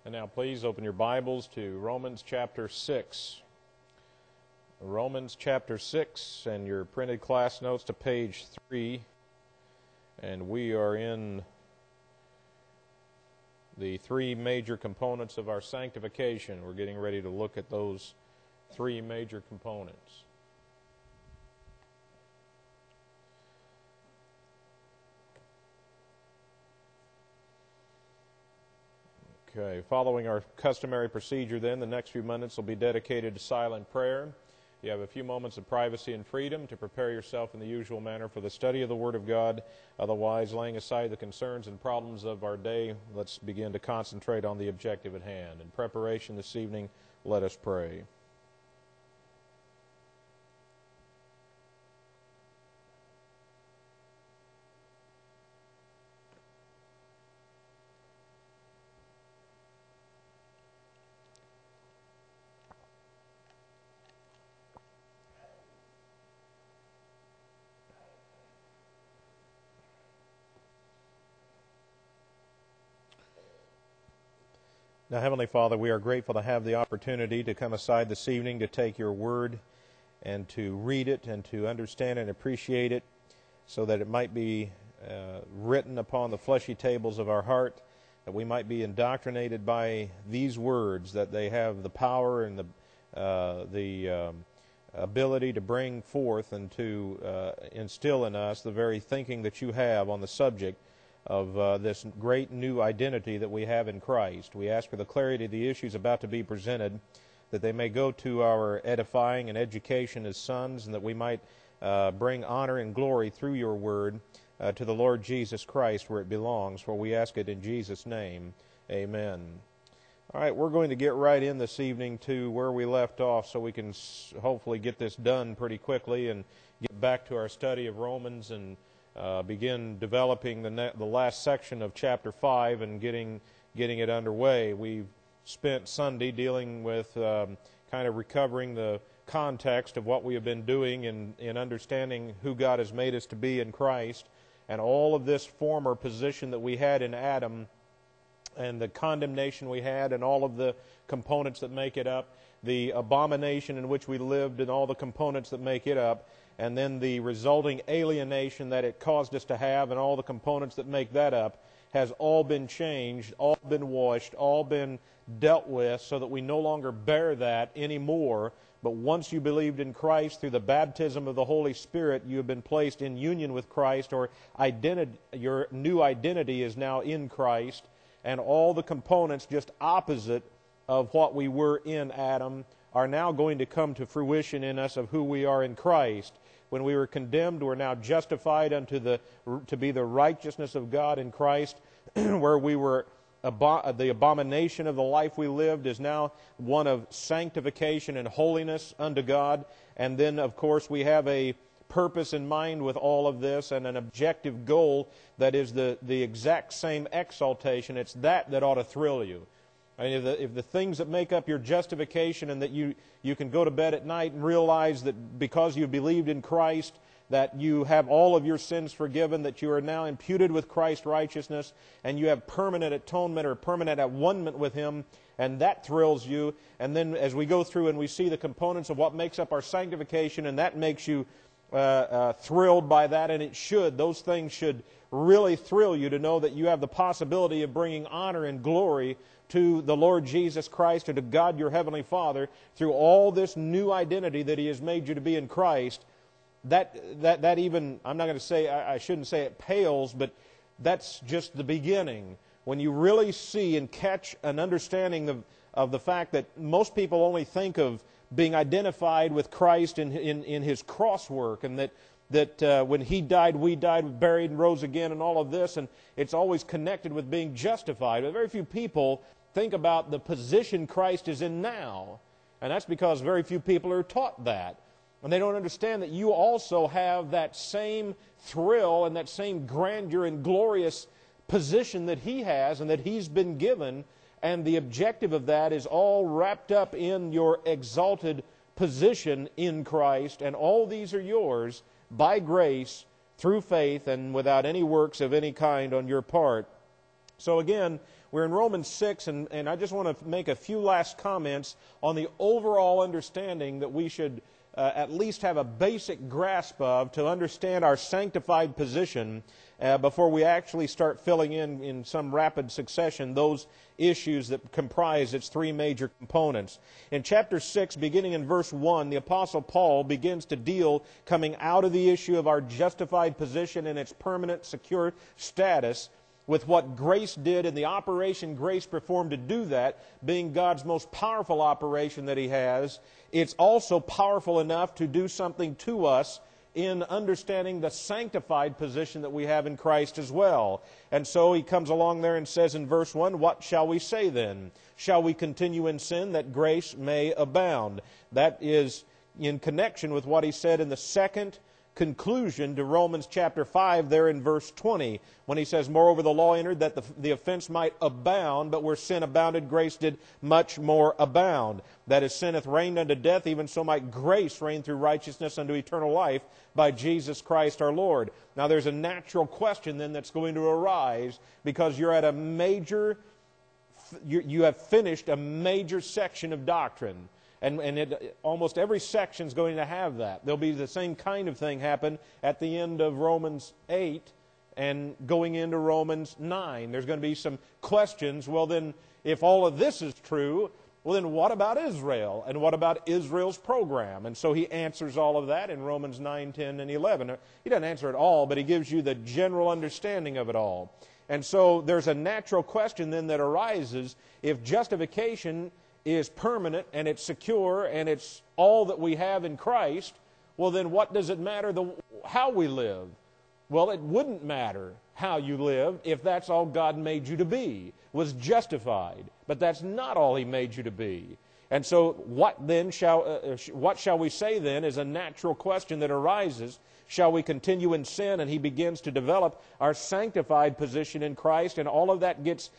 And now please open your Bibles to Romans chapter 6. Romans chapter 6 and your printed class notes to page 3. And we are in the three major components of our sanctification. We're getting ready to look at those three major components. Okay, following our customary procedure then, the next few minutes will be dedicated to silent prayer. You have a few moments of privacy and freedom to prepare yourself in the usual manner for the study of the Word of God. Otherwise, laying aside the concerns and problems of our day, let's begin to concentrate on the objective at hand. In preparation this evening, let us pray. Now, Heavenly Father, we are grateful to have the opportunity to come aside this evening to take your word and to read it and to understand and appreciate it so that it might be written upon the fleshy tables of our heart, that we might be indoctrinated by these words, that they have the power and the ability to bring forth and to instill in us the very thinking that you have on the subject of this great new identity that we have in Christ. We ask for the clarity of the issues about to be presented, that they may go to our edifying and education as sons, and that we might bring honor and glory through your word to the Lord Jesus Christ where it belongs, for we ask it in Jesus' name. Amen. All right, we're going to get right in this evening to where we left off so we can hopefully get this done pretty quickly and get back to our study of Romans and begin developing the last section of chapter 5 and getting it underway. We've spent Sunday dealing with kind of recovering the context of what we have been doing in understanding who God has made us to be in Christ, and all of this former position that we had in Adam and the condemnation we had and all of the components that make it up, the abomination in which we lived and all the components that make it up, and then the resulting alienation that it caused us to have and all the components that make that up has all been changed, all been washed, all been dealt with so that we no longer bear that anymore. But once you believed in Christ through the baptism of the Holy Spirit, you have been placed in union with Christ, or your new identity is now in Christ, and all the components just opposite of what we were in Adam are now going to come to fruition in us of who we are in Christ. When we were condemned, we're now justified to be the righteousness of God in Christ. Where we were the abomination of the life we lived is now one of sanctification and holiness unto God. And then, of course, we have a purpose in mind with all of this and an objective goal that is the exact same exaltation. It's that ought to thrill you. I mean, if the things that make up your justification and that you can go to bed at night and realize that because you believed in Christ that you have all of your sins forgiven, that you are now imputed with Christ's righteousness, and you have permanent atonement or permanent at one-ment with Him, and that thrills you. And then as we go through and we see the components of what makes up our sanctification, and that makes you thrilled by that, and it should. Those things should really thrill you to know that you have the possibility of bringing honor and glory to the Lord Jesus Christ and to God your Heavenly Father through all this new identity that He has made you to be in Christ. That even, I'm not going to say, I shouldn't say it pales, but that's just the beginning. When you really see and catch an understanding of the fact that most people only think of being identified with Christ in His cross work, and that when He died, we died, buried, and rose again, and all of this, and it's always connected with being justified. But very few people think about the position Christ is in now, and that's because very few people are taught that. And they don't understand that you also have that same thrill and that same grandeur and glorious position that He has and that He's been given, and the objective of that is all wrapped up in your exalted position in Christ, and all these are yours by grace through faith and without any works of any kind on your part. So again, We're in Romans 6, and I just want to make a few last comments on the overall understanding that we should at least have a basic grasp of to understand our sanctified position before we actually start filling in some rapid succession those issues that comprise its three major components. In chapter 6, beginning in verse 1, the Apostle Paul begins to deal, coming out of the issue of our justified position and its permanent, secure status, with what grace did and the operation grace performed to do that, being God's most powerful operation that He has. It's also powerful enough to do something to us in understanding the sanctified position that we have in Christ as well. And so he comes along there and says in verse 1, what shall we say then? Shall we continue in sin that grace may abound? That is in connection with what he said in the second conclusion to Romans chapter 5 there in verse 20, when he says, moreover the law entered that the offense might abound, but where sin abounded, grace did much more abound. That as sin hath reigned unto death, even so might grace reign through righteousness unto eternal life by Jesus Christ our Lord. Now there's a natural question then that's going to arise, because you're at a major, you have finished a major section of doctrine. And almost every section is going to have that. There'll be the same kind of thing happen at the end of Romans 8 and going into Romans 9. There's going to be some questions. Well, then, if all of this is true, well, then what about Israel? And what about Israel's program? And so he answers all of that in Romans 9, 10, and 11. He doesn't answer it all, but he gives you the general understanding of it all. And so there's a natural question then that arises. If justification is permanent and it's secure and it's all that we have in Christ, well then what does it matter how we live? Well, it wouldn't matter how you live if that's all God made you to be, was justified. But that's not all He made you to be. And so what shall we say then is a natural question that arises. Shall we continue in sin? And he begins to develop our sanctified position in Christ, and all of that gets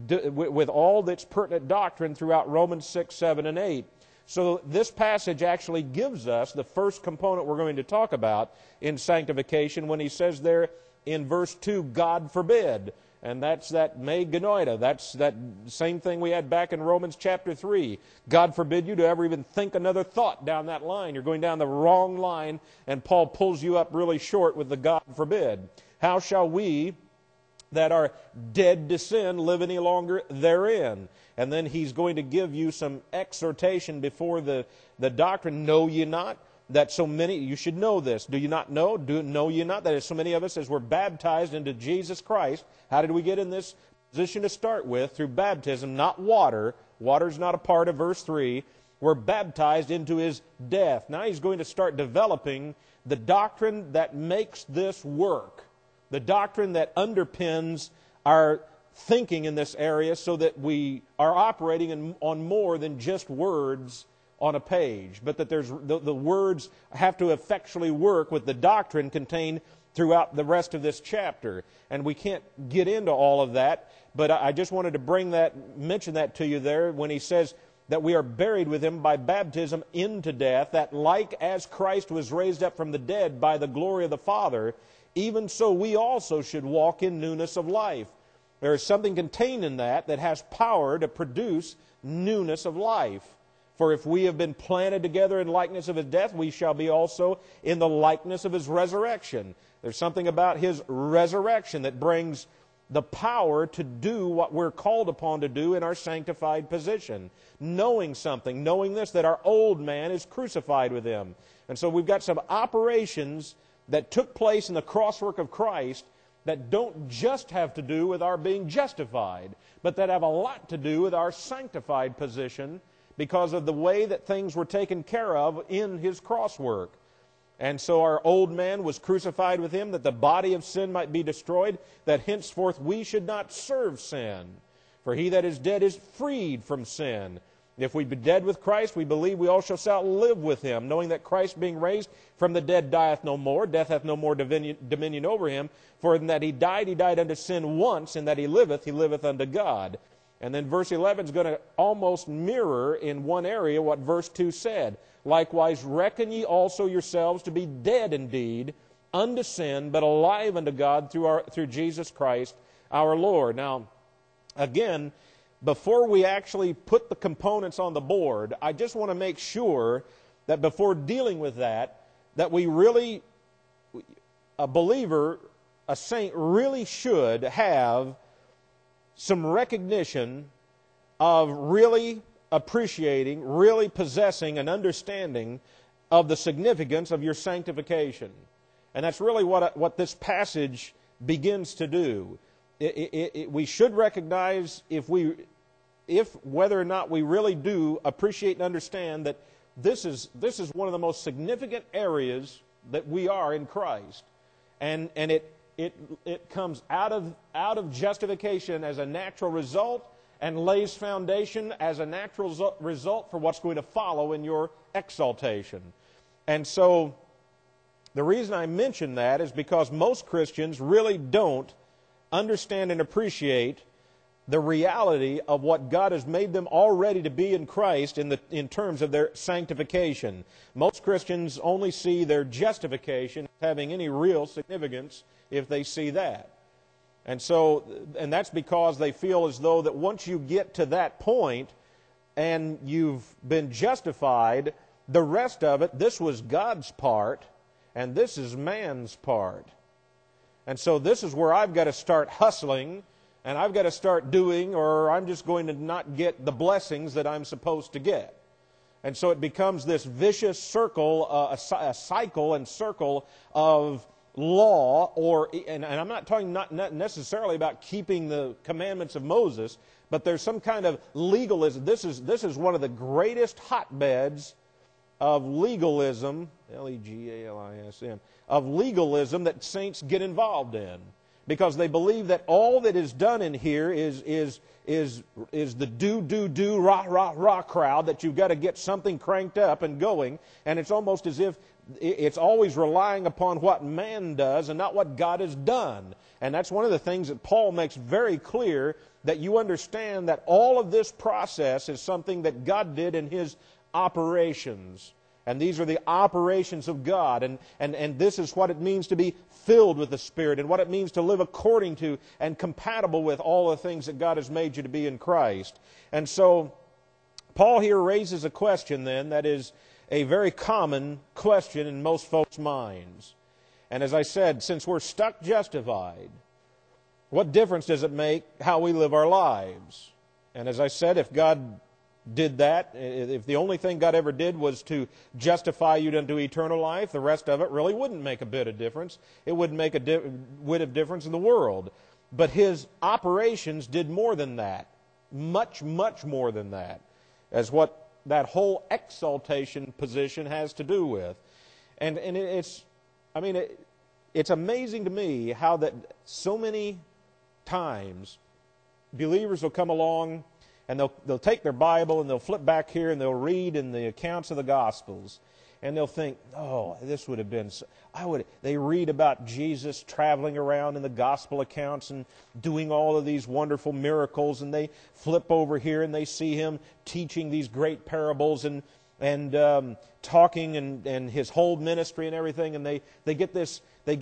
with all that's pertinent doctrine throughout Romans 6, 7, and 8. So this passage actually gives us the first component we're going to talk about in sanctification when he says there in verse 2, God forbid. And that's that me genoita. That's that same thing we had back in Romans chapter 3. God forbid you to ever even think another thought down that line. You're going down the wrong line, and Paul pulls you up really short with the God forbid. How shall we that are dead to sin live any longer therein? And then he's going to give you some exhortation before the doctrine. Know ye not that so many, you should know this. Do you not know? Know ye not that as so many of us as were baptized into Jesus Christ? How did we get in this position to start with? Through baptism, not water. Water's not a part of verse 3. We're baptized into His death. Now he's going to start developing the doctrine that makes this work. The doctrine that underpins our thinking in this area, so that we are operating on more than just words on a page, but that there's the words have to effectually work with the doctrine contained throughout the rest of this chapter. And we can't get into all of that, but I just wanted to mention that to you there when he says that we are buried with Him by baptism into death, that like as Christ was raised up from the dead by the glory of the Father, even so we also should walk in newness of life. There is something contained in that has power to produce newness of life. For if we have been planted together in likeness of His death, we shall be also in the likeness of His resurrection. There's something about His resurrection that brings the power to do what we're called upon to do in our sanctified position. Knowing something, knowing this, that our old man is crucified with Him. And so we've got some operations that took place in the crosswork of Christ that don't just have to do with our being justified, but that have a lot to do with our sanctified position because of the way that things were taken care of in His crosswork. And so our old man was crucified with Him, that the body of sin might be destroyed, that henceforth we should not serve sin. For he that is dead is freed from sin. If we be dead with Christ, we believe we also shall live with Him, knowing that Christ being raised from the dead dieth no more, death hath no more dominion over Him. For in that He died unto sin once, and that He liveth unto God. And then verse 11 is going to almost mirror in one area what verse 2 said. Likewise, reckon ye also yourselves to be dead indeed unto sin, but alive unto God through Jesus Christ our Lord. Now, again, before we actually put the components on the board, I just want to make sure that before dealing with that we really, a believer, a saint, really should have some recognition of really appreciating, really possessing an understanding of the significance of your sanctification. And that's really what this passage begins to do. We should recognize if whether or not we really do appreciate and understand that this is one of the most significant areas that we are in Christ, and it comes out of justification as a natural result, and lays foundation as a natural result for what's going to follow in your exaltation. And so the reason I mention that is because most Christians really don't understand and appreciate the reality of what God has made them already to be in Christ in terms of their sanctification. Most Christians only see their justification having any real significance if they see that. And that's because they feel as though that once you get to that point and you've been justified, the rest of it, this was God's part and this is man's part. And so this is where I've got to start hustling, and I've got to start doing, or I'm just going to not get the blessings that I'm supposed to get. And so it becomes this vicious circle, a cycle and circle of law, and I'm not talking not necessarily about keeping the commandments of Moses, but there's some kind of legalism. This is one of the greatest hotbeds of legalism, legalism, of legalism that saints get involved in, because they believe that all that is done in here is the do rah crowd, that you've got to get something cranked up and going, and it's almost as if it's always relying upon what man does and not what God has done. And that's one of the things that Paul makes very clear, that you understand that all of this process is something that God did in His operations. And these are the operations of God. And this is what it means to be filled with the Spirit, and what it means to live according to and compatible with all the things that God has made you to be in Christ. And so Paul here raises a question then that is a very common question in most folks' minds. And as I said, since we're stuck justified, what difference does it make how we live our lives? And as I said, if God did that, if the only thing God ever did was to justify you unto eternal life, the rest of it really wouldn't make a bit of difference. It wouldn't make a whit of difference in the world. But His operations did more than that. Much, much more than that. As what that whole exaltation position has to do with. And it's amazing to me how that so many times believers will come along and they'll take their Bible and they'll flip back here and they'll read in the accounts of the Gospels, and they'll think, oh, this would have been, they read about Jesus traveling around in the Gospel accounts and doing all of these wonderful miracles, and they flip over here and they see Him teaching these great parables and talking and His whole ministry and everything, and they get this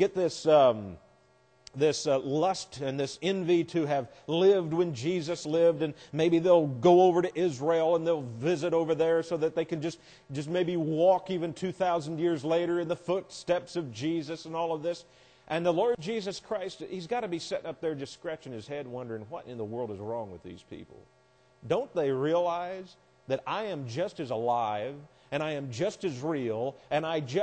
lust and this envy to have lived when Jesus lived, and maybe they'll go over to Israel and they'll visit over there so that they can just maybe walk even 2,000 years later in the footsteps of Jesus and all of this. And the Lord Jesus Christ, He's got to be sitting up there just scratching His head wondering what in the world is wrong with these people. Don't they realize that I am just as alive and I am just as real, and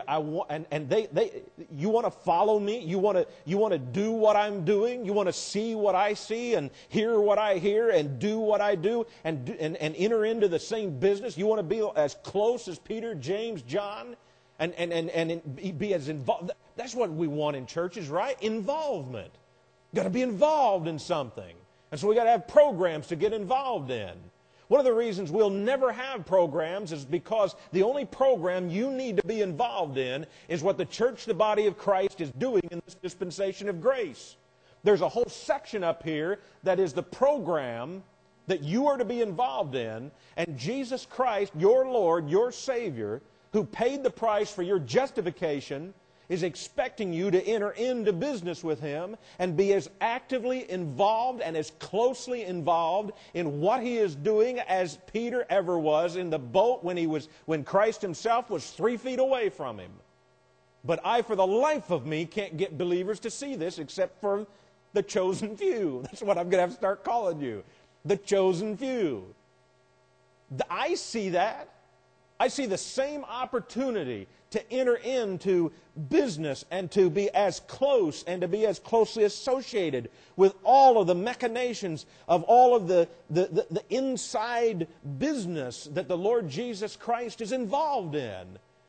you want to follow me? You want to do what I'm doing? You want to see what I see and hear what I hear and do what I do and enter into the same business? You want to be as close as Peter, James, John, and be as involved? That's what we want in churches, right? Involvement. Got to be involved in something, and so we got to have programs to get involved in. One of the reasons we'll never have programs is because the only program you need to be involved in is what the church, the body of Christ, is doing in this dispensation of grace. There's a whole section up here that is the program that you are to be involved in, and Jesus Christ, your Lord, your Savior, who paid the price for your justification, is expecting you to enter into business with Him and be as actively involved and as closely involved in what He is doing as Peter ever was in the boat when Christ Himself was 3 feet away from him. But I, for the life of me, can't get believers to see this except for the chosen few. That's what I'm going to have to start calling you. The chosen few. I see that. I see the same opportunity to enter into business and to be as close and to be as closely associated with all of the machinations of all of the inside business that the Lord Jesus Christ is involved in.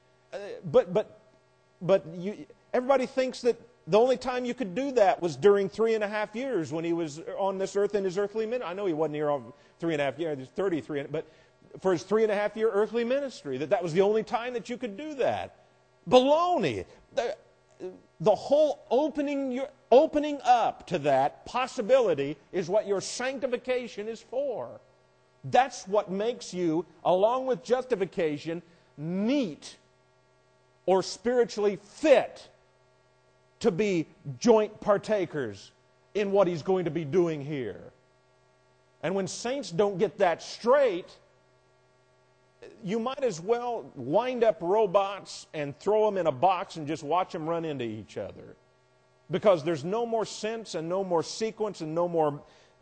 But everybody thinks that the only time you could do that was during 3.5 years when He was on this earth in His earthly ministry. I know He wasn't here on 3.5 years, He's 33, but for His 3.5-year earthly ministry, that was the only time that you could do that. Baloney. The whole opening up to that possibility is what your sanctification is for. That's what makes you, along with justification, meet or spiritually fit to be joint partakers in what He's going to be doing here. And when saints don't get that straight, you might as well wind up robots and throw them in a box and just watch them run into each other. Because there's no more sense and no more sequence and no more...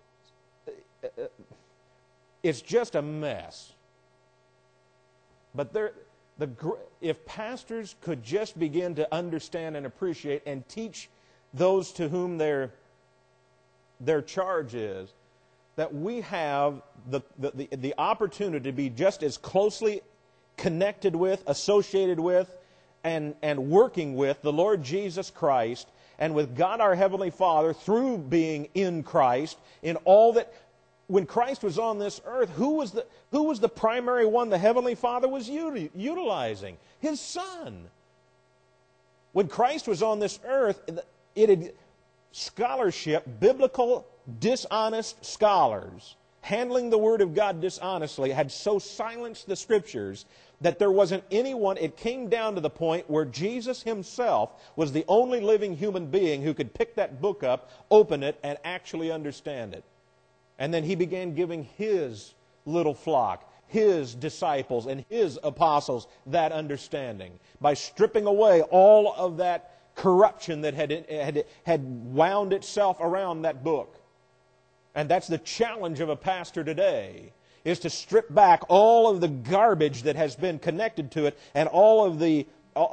It's just a mess. But if pastors could just begin to understand and appreciate and teach those to whom their charge is, that we have the opportunity to be just as closely connected with, associated with, and working with the Lord Jesus Christ and with God our Heavenly Father through being in Christ in all that. When Christ was on this earth, who was the primary one the Heavenly Father was utilizing? His Son. When Christ was on this earth, scholarship, biblical, dishonest scholars, handling the Word of God dishonestly, had so silenced the Scriptures that there wasn't anyone. It came down to the point where Jesus Himself was the only living human being who could pick that book up, open it, and actually understand it. And then He began giving His little flock, His disciples, and His apostles that understanding by stripping away all of that corruption that had wound itself around that book. And that's the challenge of a pastor today, is to strip back all of the garbage that has been connected to it and all of the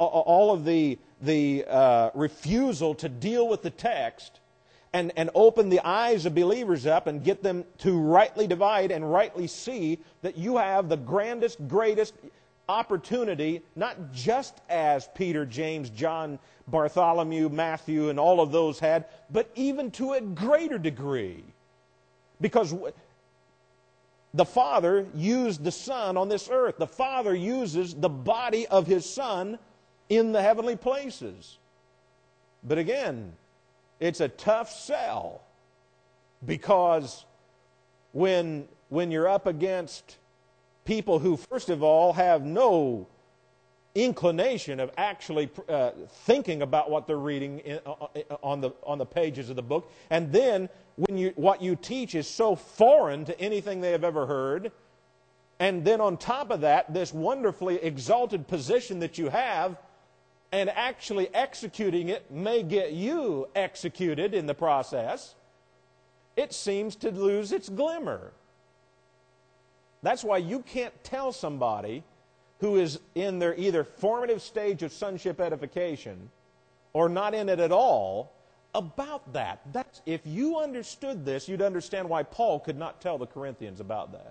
refusal to deal with the text. And open the eyes of believers up and get them to rightly divide and rightly see that you have the grandest, greatest opportunity, not just as Peter, James, John, Bartholomew, Matthew, and all of those had, but even to a greater degree. Because the Father used the Son on this earth. The Father uses the body of His Son in the heavenly places. But again, it's a tough sell, because when you're up against people who, first of all, have no inclination of actually thinking about what they're reading on the pages of the book, and then when what you teach is so foreign to anything they have ever heard, and then on top of that, this wonderfully exalted position that you have, and actually executing it may get you executed in the process, it seems to lose its glimmer. That's why you can't tell somebody who is in their either formative stage of sonship edification or not in it at all about that. If you understood this, you'd understand why Paul could not tell the Corinthians about that.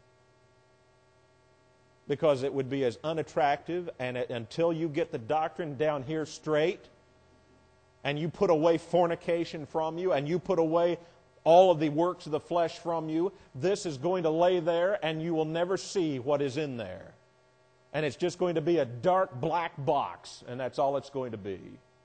Because it would be as unattractive, and until you get the doctrine down here straight, and you put away fornication from you, and you put away all of the works of the flesh from you, this is going to lay there, and you will never see what is in there. And it's just going to be a dark black box, and that's all it's going to be.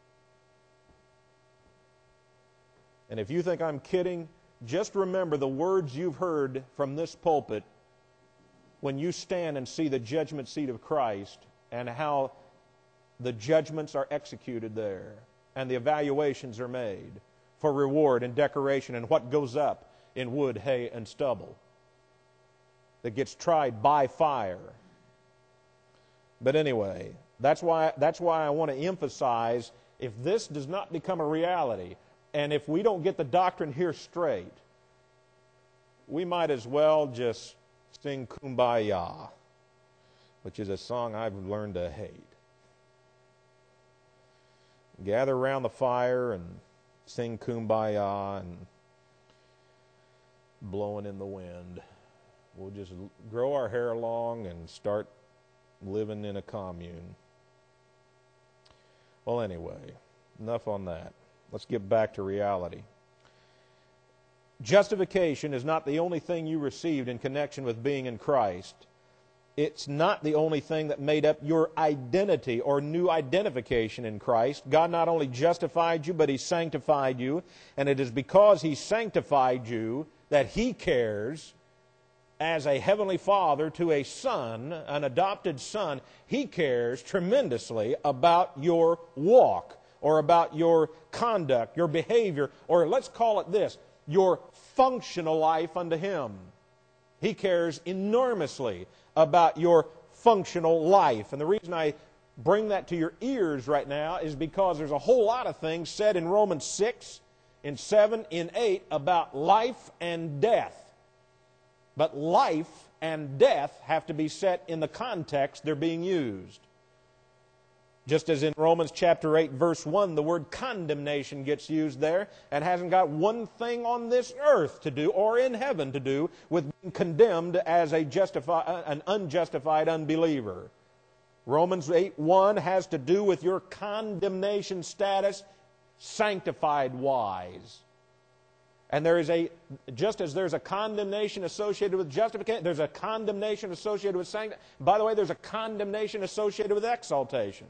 And if you think I'm kidding, just remember the words you've heard from this pulpit when you stand and see the judgment seat of Christ, and how the judgments are executed there, and the evaluations are made for reward and decoration and what goes up in wood, hay, and stubble that gets tried by fire. But anyway, that's why I want to emphasize, if this does not become a reality, and if we don't get the doctrine here straight, we might as well just sing Kumbaya, which is a song I've learned to hate. Gather around the fire and sing Kumbaya and blowing in the wind. We'll just grow our hair long and start living in a commune. Well, anyway, enough on that. Let's get back to reality. Justification is not the only thing you received in connection with being in Christ. It's not the only thing that made up your identity or new identification in Christ. God not only justified you, but He sanctified you. And it is because He sanctified you that He cares, as a heavenly Father to a son, an adopted son, He cares tremendously about your walk, or about your conduct, your behavior, or let's call it this, your functional life unto Him. He cares enormously about your functional life. And the reason I bring that to your ears right now is because there's a whole lot of things said in Romans 6, in 7, in 8 about life and death. But life and death have to be set in the context they're being used. Just as in Romans chapter 8, verse 1, the word condemnation gets used there and hasn't got one thing on this earth to do or in heaven to do with being condemned as an unjustified unbeliever. Romans 8:1 has to do with your condemnation status sanctified wise. And there is just as there's a condemnation associated with justification, there's a condemnation associated with sanctification. By the way, there's a condemnation associated with exaltation.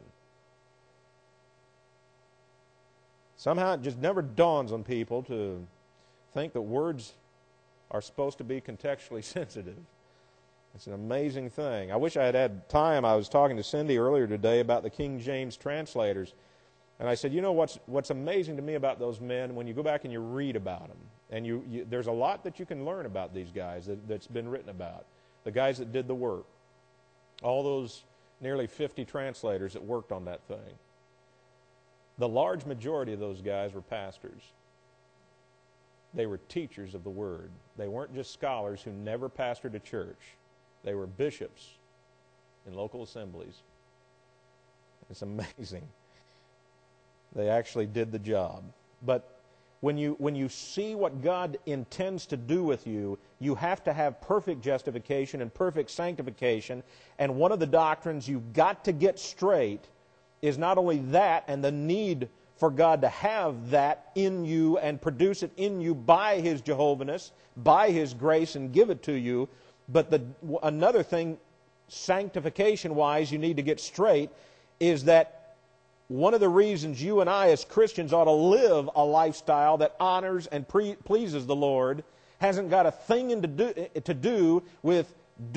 Somehow it just never dawns on people to think that words are supposed to be contextually sensitive. It's an amazing thing. I wish I had time. I was talking to Cindy earlier today about the King James translators. And I said, you know what's amazing to me about those men, when you go back and you read about them, and there's a lot that you can learn about these guys that's been written about. The guys that did the work. All those nearly 50 translators that worked on that thing. The large majority of those guys were pastors. They were teachers of the Word. They weren't just scholars who never pastored a church. They were bishops in local assemblies. It's amazing. They actually did the job. But when you see what God intends to do with you, you have to have perfect justification and perfect sanctification. And one of the doctrines you've got to get straight is not only that and the need for God to have that in you and produce it in you by His Jehovahness, by His grace, and give it to you, but another thing, sanctification-wise, you need to get straight is that one of the reasons you and I as Christians ought to live a lifestyle that honors and pleases the Lord hasn't got a thing to do with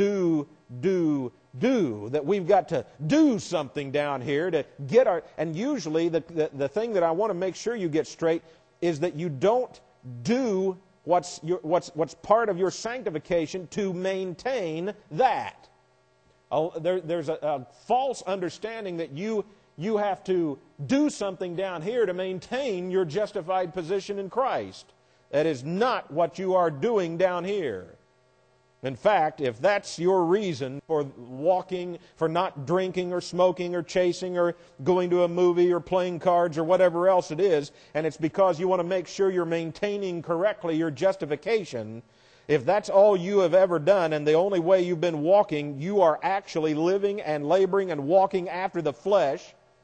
that we've got to do something down here to get our... And usually the thing that I want to make sure you get straight is that you don't do what's part of your sanctification to maintain that. There's a false understanding that you have to do something down here to maintain your justified position in Christ. That is not what you are doing down here. In fact, if that's your reason for walking, for not drinking or smoking or chasing or going to a movie or playing cards or whatever else it is, and it's because you want to make sure you're maintaining correctly your justification, if that's all you have ever done and the only way you've been walking, you are actually living and laboring and walking after the flesh,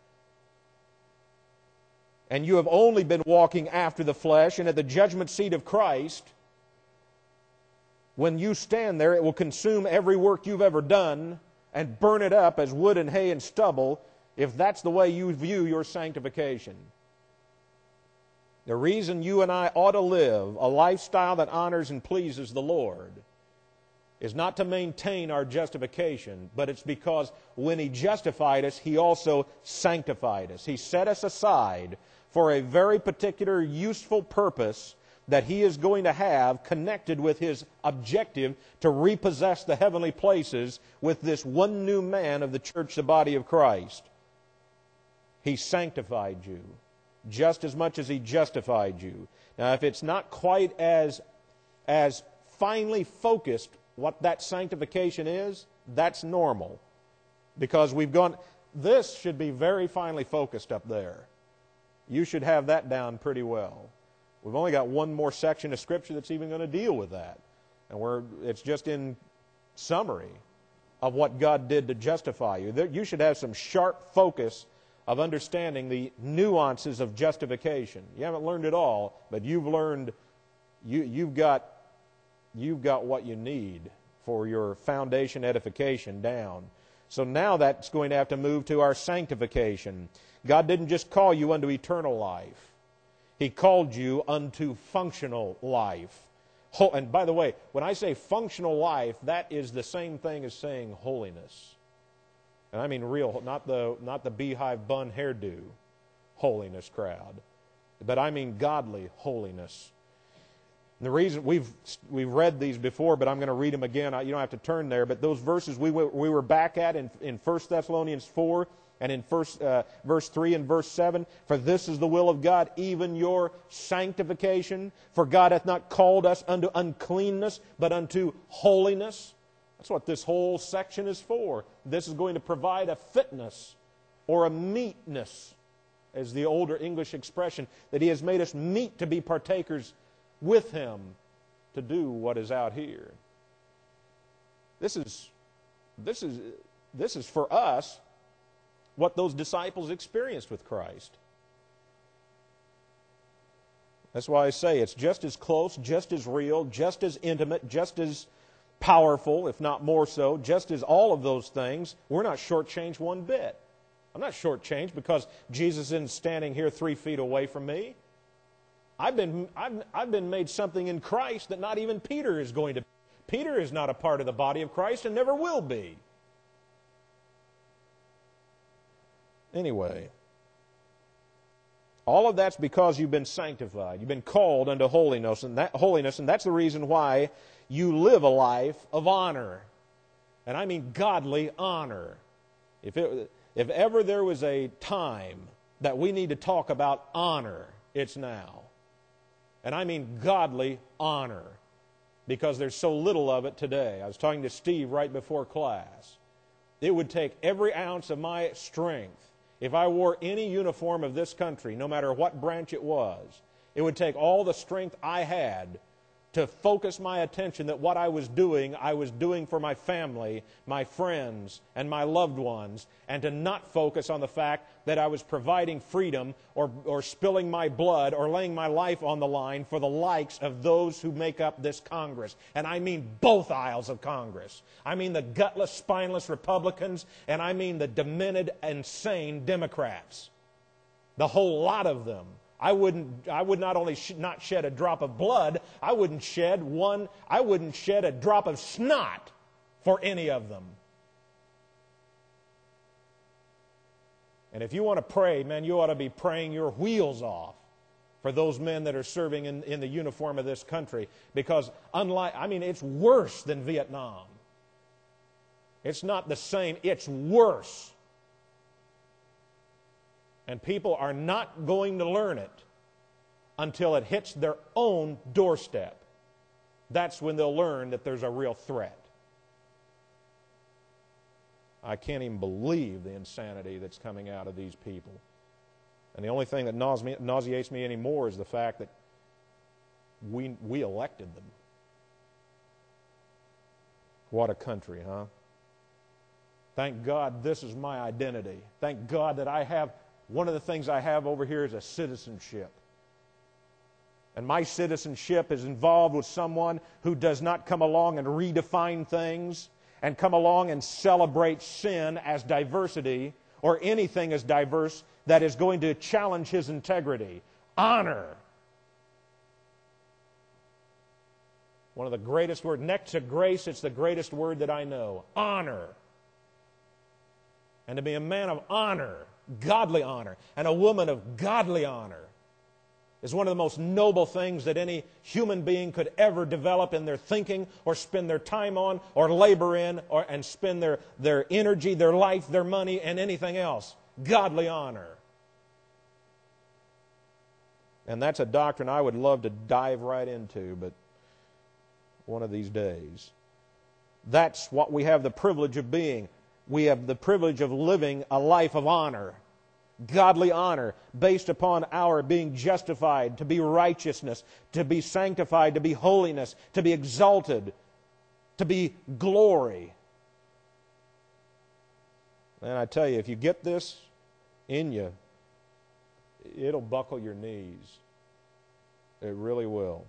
and you have only been walking after the flesh, and at the judgment seat of Christ, when you stand there, it will consume every work you've ever done and burn it up as wood and hay and stubble, if that's the way you view your sanctification. The reason you and I ought to live a lifestyle that honors and pleases the Lord is not to maintain our justification, but it's because when He justified us, He also sanctified us. He set us aside for a very particular useful purpose that He is going to have connected with His objective to repossess the heavenly places with this one new man of the church, the body of Christ. He sanctified you just as much as He justified you. Now, if it's not quite as finely focused what that sanctification is, that's normal. Because this should be very finely focused up there. You should have that down pretty well. We've only got one more section of Scripture that's even going to deal with that. And it's just in summary of what God did to justify you. You should have some sharp focus of understanding the nuances of justification. You haven't learned it all, but you've learned, you've got what you need for your foundation edification down. So now that's going to have to move to our sanctification. God didn't just call you unto eternal life. He called you unto functional life. And by the way, when I say functional life, that is the same thing as saying holiness. And I mean real, not the beehive bun hairdo holiness crowd, but I mean godly holiness. And the reason we've read these before, but I'm going to read them again. You don't have to turn there, but those verses we were back at in 1 Thessalonians 4 and in verse 3 and verse 7. For this is the will of God, even your sanctification. For God hath not called us unto uncleanness, but unto holiness. That's what this whole section is for. This is going to provide a fitness or a meetness, as the older English expression, that He has made us meet to be partakers with Him to do what is out here. This is for us what those disciples experienced with Christ. That's why I say it's just as close, just as real, just as intimate, just as powerful, if not more so, just as all of those things. We're not shortchanged one bit. I'm not shortchanged because Jesus isn't standing here 3 feet away from me. I've been made something in Christ that not even Peter is going to be. Peter is not a part of the body of Christ and never will be. Anyway, all of that's because you've been sanctified. You've been called unto holiness, and that's the reason why you live a life of honor. And I mean godly honor. If ever there was a time that we need to talk about honor, it's now. And I mean godly honor, because there's so little of it today. I was talking to Steve right before class. It would take every ounce of my strength. If I wore any uniform of this country, no matter what branch it was, it would take all the strength I had to focus my attention that what I was doing for my family, my friends, and my loved ones, and to not focus on the fact that I was providing freedom or spilling my blood or laying my life on the line for the likes of those who make up this Congress. And I mean both aisles of Congress. I mean the gutless, spineless Republicans, and I mean the demented, insane Democrats. The whole lot of them. I would not only not shed a drop of blood, I wouldn't shed a drop of snot for any of them. And if you want to pray, man, you ought to be praying your wheels off for those men that are serving in the uniform of this country. Because it's worse than Vietnam. It's not the same, it's worse. And people are not going to learn it until it hits their own doorstep. That's when they'll learn that there's a real threat. I can't even believe the insanity that's coming out of these people. And the only thing that nauseates me anymore is the fact that we elected them. What a country, huh? Thank God this is my identity. Thank God that I have... One of the things I have over here is a citizenship. And my citizenship is involved with someone who does not come along and redefine things and come along and celebrate sin as diversity or anything as diverse that is going to challenge his integrity. Honor. One of the greatest words. Next to grace, it's the greatest word that I know. Honor. And to be a man of honor, godly honor, and a woman of godly honor is one of the most noble things that any human being could ever develop in their thinking or spend their time on or labor in and spend their energy, their life, their money, and anything else. Godly honor. And that's a doctrine I would love to dive right into, but one of these days. That's what we have the privilege of being. We have the privilege of living a life of honor. Godly honor based upon our being justified, to be righteousness, to be sanctified, to be holiness, to be exalted, to be glory. And I tell you, if you get this in you, it'll buckle your knees. It really will.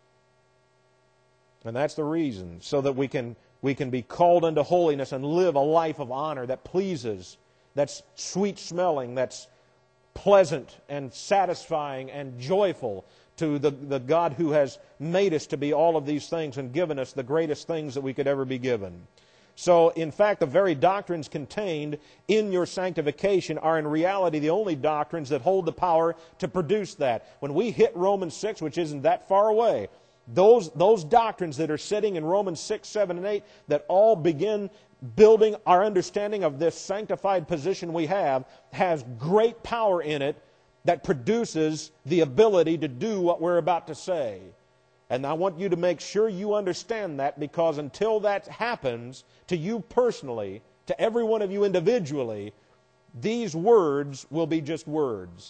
And that's the reason, so that we can be called unto holiness and live a life of honor that pleases, that's sweet-smelling, that's pleasant and satisfying and joyful to the God who has made us to be all of these things and given us the greatest things that we could ever be given. So, in fact, the very doctrines contained in your sanctification are in reality the only doctrines that hold the power to produce that. When we hit Romans 6, which isn't that far away, those doctrines that are sitting in Romans 6, 7, and 8 that all begin building our understanding of this sanctified position we have has great power in it that produces the ability to do what we're about to say. And I want you to make sure you understand that, because until that happens to you personally, to every one of you individually, these words will be just words.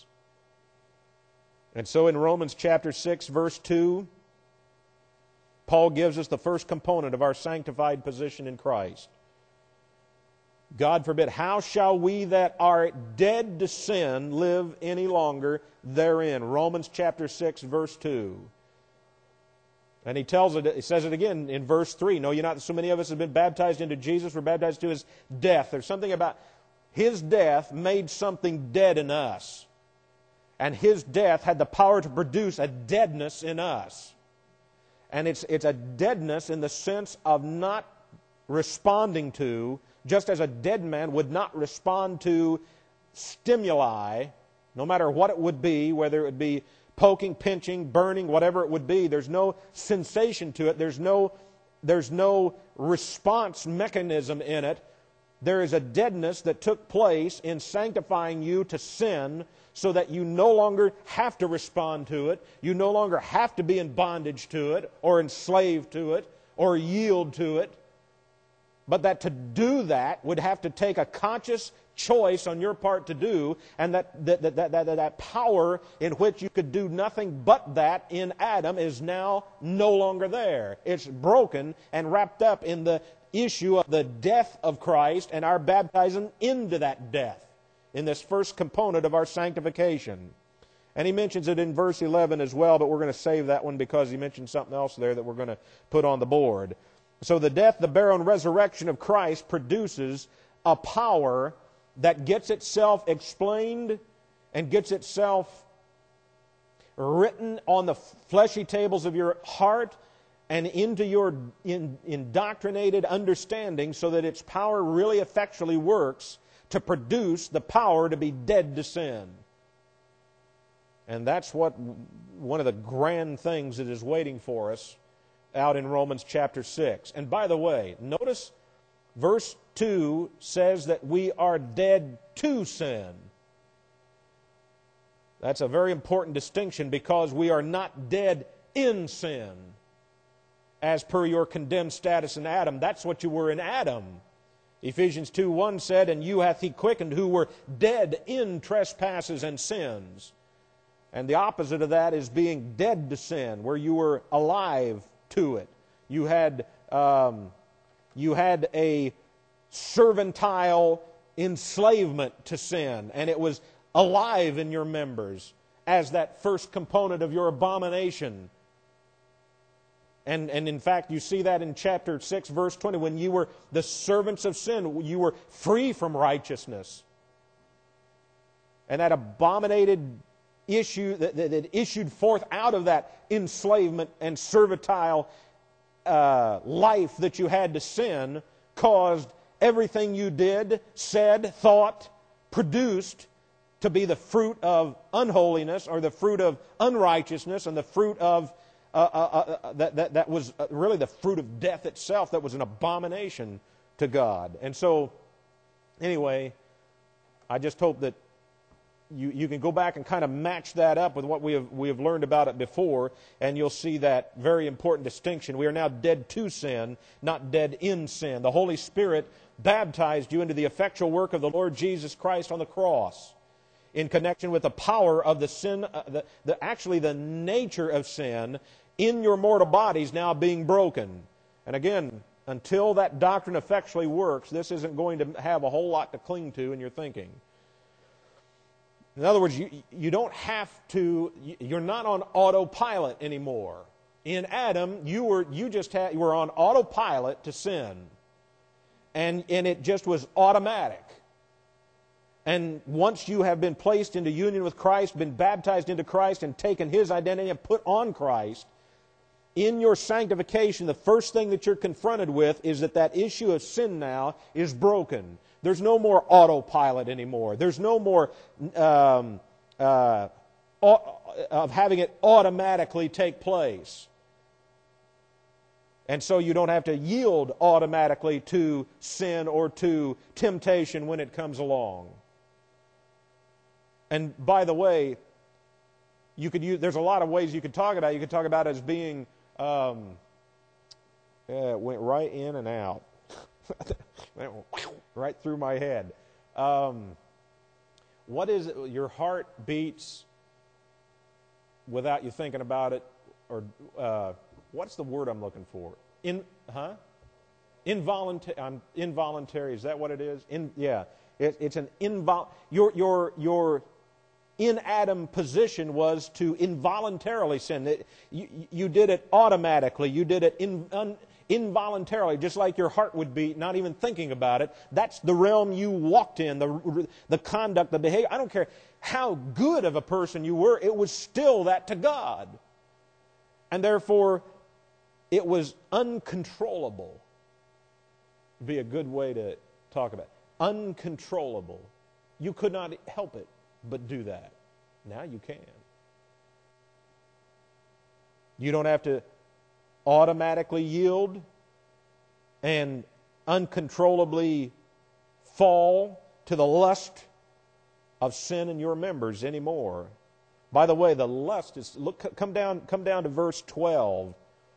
And so in Romans chapter 6, verse 2, Paul gives us the first component of our sanctified position in Christ. God forbid, how shall we that are dead to sin live any longer therein? Romans chapter 6, verse 2. And he says it again in verse 3. Know ye not that so many of us have been baptized into Jesus, were baptized to His death. There's something about His death made something dead in us. And His death had the power to produce a deadness in us. And it's a deadness in the sense of not responding to, just as a dead man would not respond to stimuli, no matter what it would be, whether it would be poking, pinching, burning, whatever it would be. There's no sensation to it. There's no response mechanism in it. There is a deadness that took place in sanctifying you to sin, so that you no longer have to respond to it. You no longer have to be in bondage to it, or enslaved to it, or yield to it. But that to do that would have to take a conscious choice on your part to do, and that power in which you could do nothing but that in Adam is now no longer there. It's broken and wrapped up in the issue of the death of Christ and our baptizing into that death in this first component of our sanctification. And he mentions it in verse 11 as well, but we're going to save that one because he mentioned something else there that we're going to put on the board. So the death, the burial, and resurrection of Christ produces a power that gets itself explained and gets itself written on the fleshy tables of your heart and into your indoctrinated understanding, so that its power really effectually works to produce the power to be dead to sin. And that's one of the grand things that is waiting for us out in Romans chapter 6. And by the way, notice verse 2 says that we are dead to sin. That's a very important distinction, because we are not dead in sin as per your condemned status in Adam. That's what you were in Adam. Ephesians 2:1 said, and you hath He quickened who were dead in trespasses and sins. And the opposite of that is being dead to sin, where you were alive to it. You had a servile enslavement to sin, and it was alive in your members as that first component of your abomination. And in fact, you see that in chapter 6, verse 20. When you were the servants of sin, you were free from righteousness. And that abominated issue that issued forth out of that enslavement and servile life that you had to sin caused everything you did, said, thought, produced to be the fruit of unholiness or the fruit of unrighteousness and the fruit of that was really the fruit of death itself. That was an abomination to God. And so, anyway, I just hope that you can go back and kind of match that up with what we have learned about it before, and you'll see that very important distinction. We are now dead to sin, not dead in sin. The Holy Spirit baptized you into the effectual work of the Lord Jesus Christ on the cross in connection with the power of the sin, actually the nature of sin in your mortal bodies now being broken. And again, until that doctrine effectually works, this isn't going to have a whole lot to cling to in your thinking. In other words, you don't have to, you're not on autopilot anymore. In Adam, you were on autopilot to sin. And it just was automatic. And once you have been placed into union with Christ, been baptized into Christ, and taken His identity and put on Christ, in your sanctification, the first thing that you're confronted with is that issue of sin now is broken. There's no more autopilot anymore. There's no more of having it automatically take place. And so you don't have to yield automatically to sin or to temptation when it comes along. And by the way, there's a lot of ways you could talk about it. You could talk about it as being, it went right in and out. Right through my head. What is it? Your heart beats without you thinking about it, or what's the word I'm looking for? Involuntary. Is that what it is? It's an your in Adam position was to involuntarily sin. You did it automatically. You did it involuntarily, just like your heart would beat, not even thinking about it. That's the realm you walked in, the conduct, the behavior. I don't care how good of a person you were, it was still that to God. And therefore, it was uncontrollable. Would be a good way to talk about it. Uncontrollable. You could not help it but do that. Now you can. You don't have to automatically yield and uncontrollably fall to the lust of sin in your members anymore. By the way, the lust is, come down to verse 12.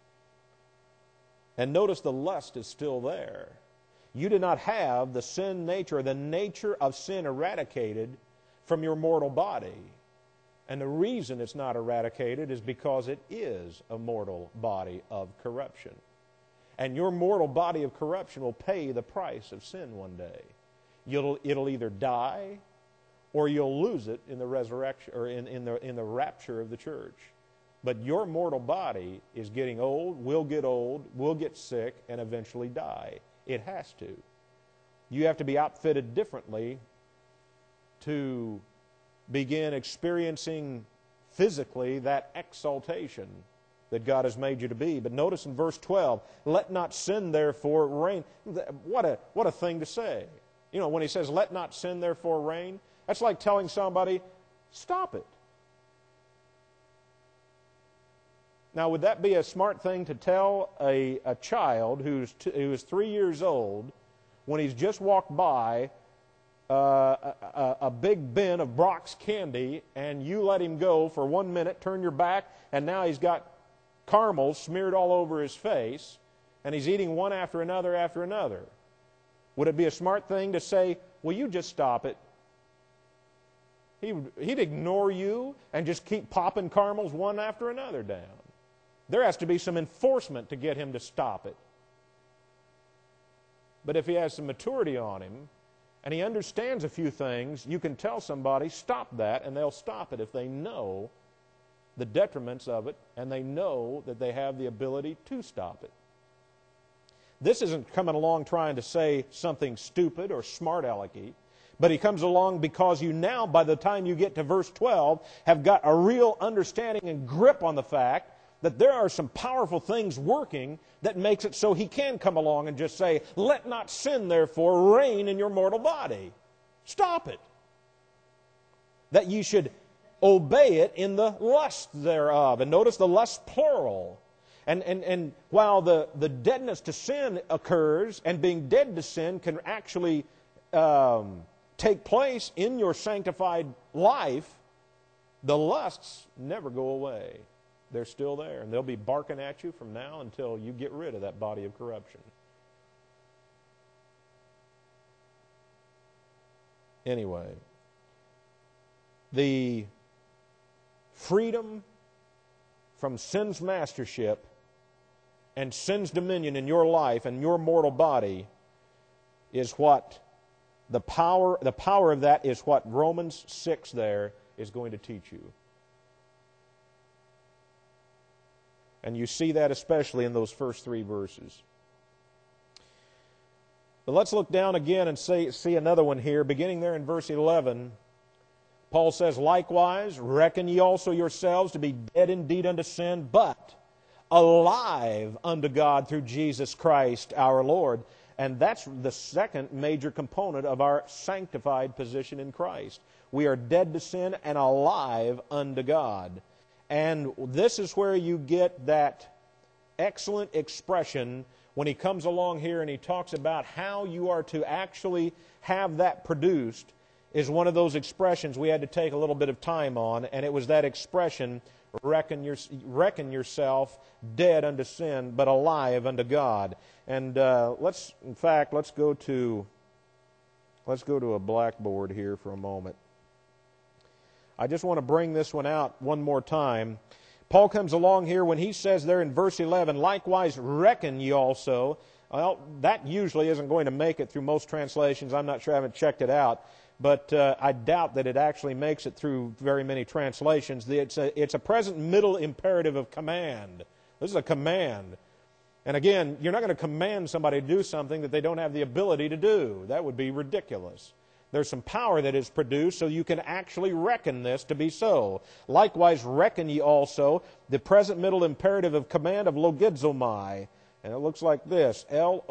And notice the lust is still there. You did not have the sin nature, the nature of sin eradicated from your mortal body. And the reason it's not eradicated is because it is a mortal body of corruption. And your mortal body of corruption will pay the price of sin one day. It'll either die or you'll lose it in the resurrection or in the rapture of the church. But your mortal body is getting old, will get sick, and eventually die. It has to. You have to be outfitted differently to begin experiencing physically that exaltation that God has made you to be. But notice in verse 12, let not sin therefore reign. What a thing to say. You know, when he says, let not sin therefore reign, that's like telling somebody, stop it. Now, would that be a smart thing to tell a child who's 3 years old when he's just walked by a big bin of Brock's candy and you let him go for 1 minute, turn your back, and now he's got caramels smeared all over his face and he's eating one after another after another? Would it be a smart thing to say, will you just stop it? He'd ignore you and just keep popping caramels one after another down. There has to be some enforcement to get him to stop it. But if he has some maturity on him and he understands a few things, you can tell somebody, stop that, and they'll stop it if they know the detriments of it and they know that they have the ability to stop it. This isn't coming along trying to say something stupid or smart-alecky, but he comes along because you now, by the time you get to verse 12, have got a real understanding and grip on the fact that there are some powerful things working that makes it so he can come along and just say, let not sin therefore reign in your mortal body. Stop it. That you should obey it in the lust thereof. And notice the lust plural. And while the deadness to sin occurs, and being dead to sin can actually take place in your sanctified life, the lusts never go away. They're still there, and they'll be barking at you from now until you get rid of that body of corruption. Anyway, the freedom from sin's mastership and sin's dominion in your life and your mortal body is what the power of that is what Romans 6 there is going to teach you. And you see that especially in those first 3 verses. But let's look down again and see another one here. Beginning there in verse 11, Paul says, likewise, reckon ye also yourselves to be dead indeed unto sin, but alive unto God through Jesus Christ our Lord. And that's the second major component of our sanctified position in Christ. We are dead to sin and alive unto God. And this is where you get that excellent expression when he comes along here and he talks about how you are to actually have that produced, is one of those expressions we had to take a little bit of time on, and it was that expression, reckon yourself dead unto sin, but alive unto God. And let's go to a blackboard here for a moment. I just want to bring this one out one more time. Paul comes along here when he says there in verse 11, likewise reckon ye also. Well, that usually isn't going to make it through most translations. I'm not sure, I haven't checked it out. But I doubt that it actually makes it through very many translations. It's a present middle imperative of command. This is a command. And again, you're not going to command somebody to do something that they don't have the ability to do. That would be ridiculous. There's some power that is produced so you can actually reckon this to be so. Likewise, reckon ye also the present middle imperative of command of logizomai. And it looks like this,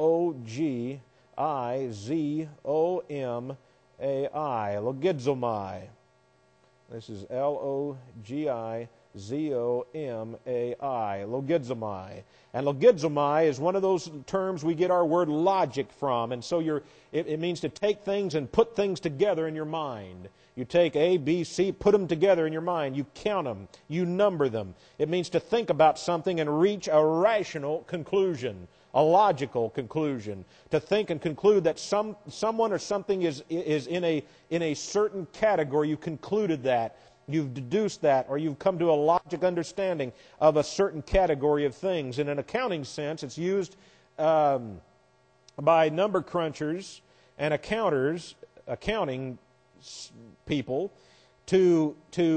L-O-G-I-Z-O-M-A-I, logizomai. This is L-O-G-I-Z-O-M-A-I, logizomai. And logizomai is one of those terms we get our word logic from. And so it means to take things and put things together in your mind. You take A, B, C, put them together in your mind. You count them. You number them. It means to think about something and reach a rational conclusion, a logical conclusion. To think and conclude that someone or something is in a certain category. You concluded that. You've deduced that, or you've come to a logic understanding of a certain category of things. In an accounting sense, it's used by number crunchers and accounting people, to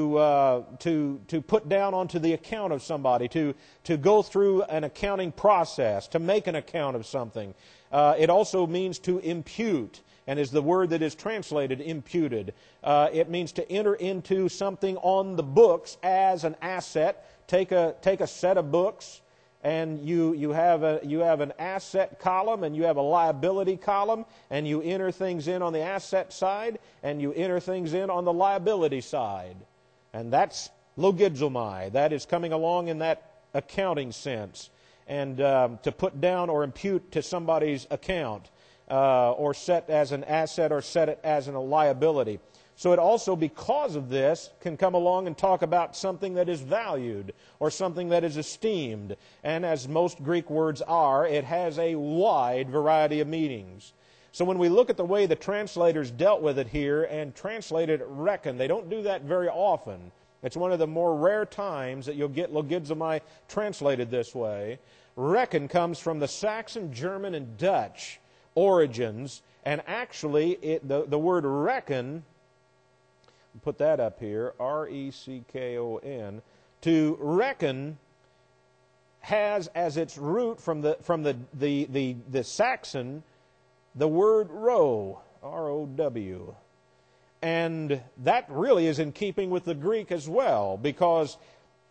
put down onto the account of somebody, to go through an accounting process, to make an account of something. It also means to impute, and is the word that is translated imputed. It means to enter into something on the books as an asset. Take a set of books, and you have an asset column and you have a liability column, and you enter things in on the asset side and you enter things in on the liability side. And that's logizomai. That is coming along in that accounting sense. And to put down or impute to somebody's account, or set as an asset or set it as a liability. So it also, because of this, can come along and talk about something that is valued or something that is esteemed. And as most Greek words are, it has a wide variety of meanings. So when we look at the way the translators dealt with it here and translated reckon, they don't do that very often. It's one of the more rare times that you'll get logizomai translated this way. Reckon comes from the Saxon, German, and Dutch origins, and actually the word reckon, put that up here, R-E-C-K-O-N, to reckon has as its root from the Saxon the word row, R-O-W. And that really is in keeping with the Greek as well, because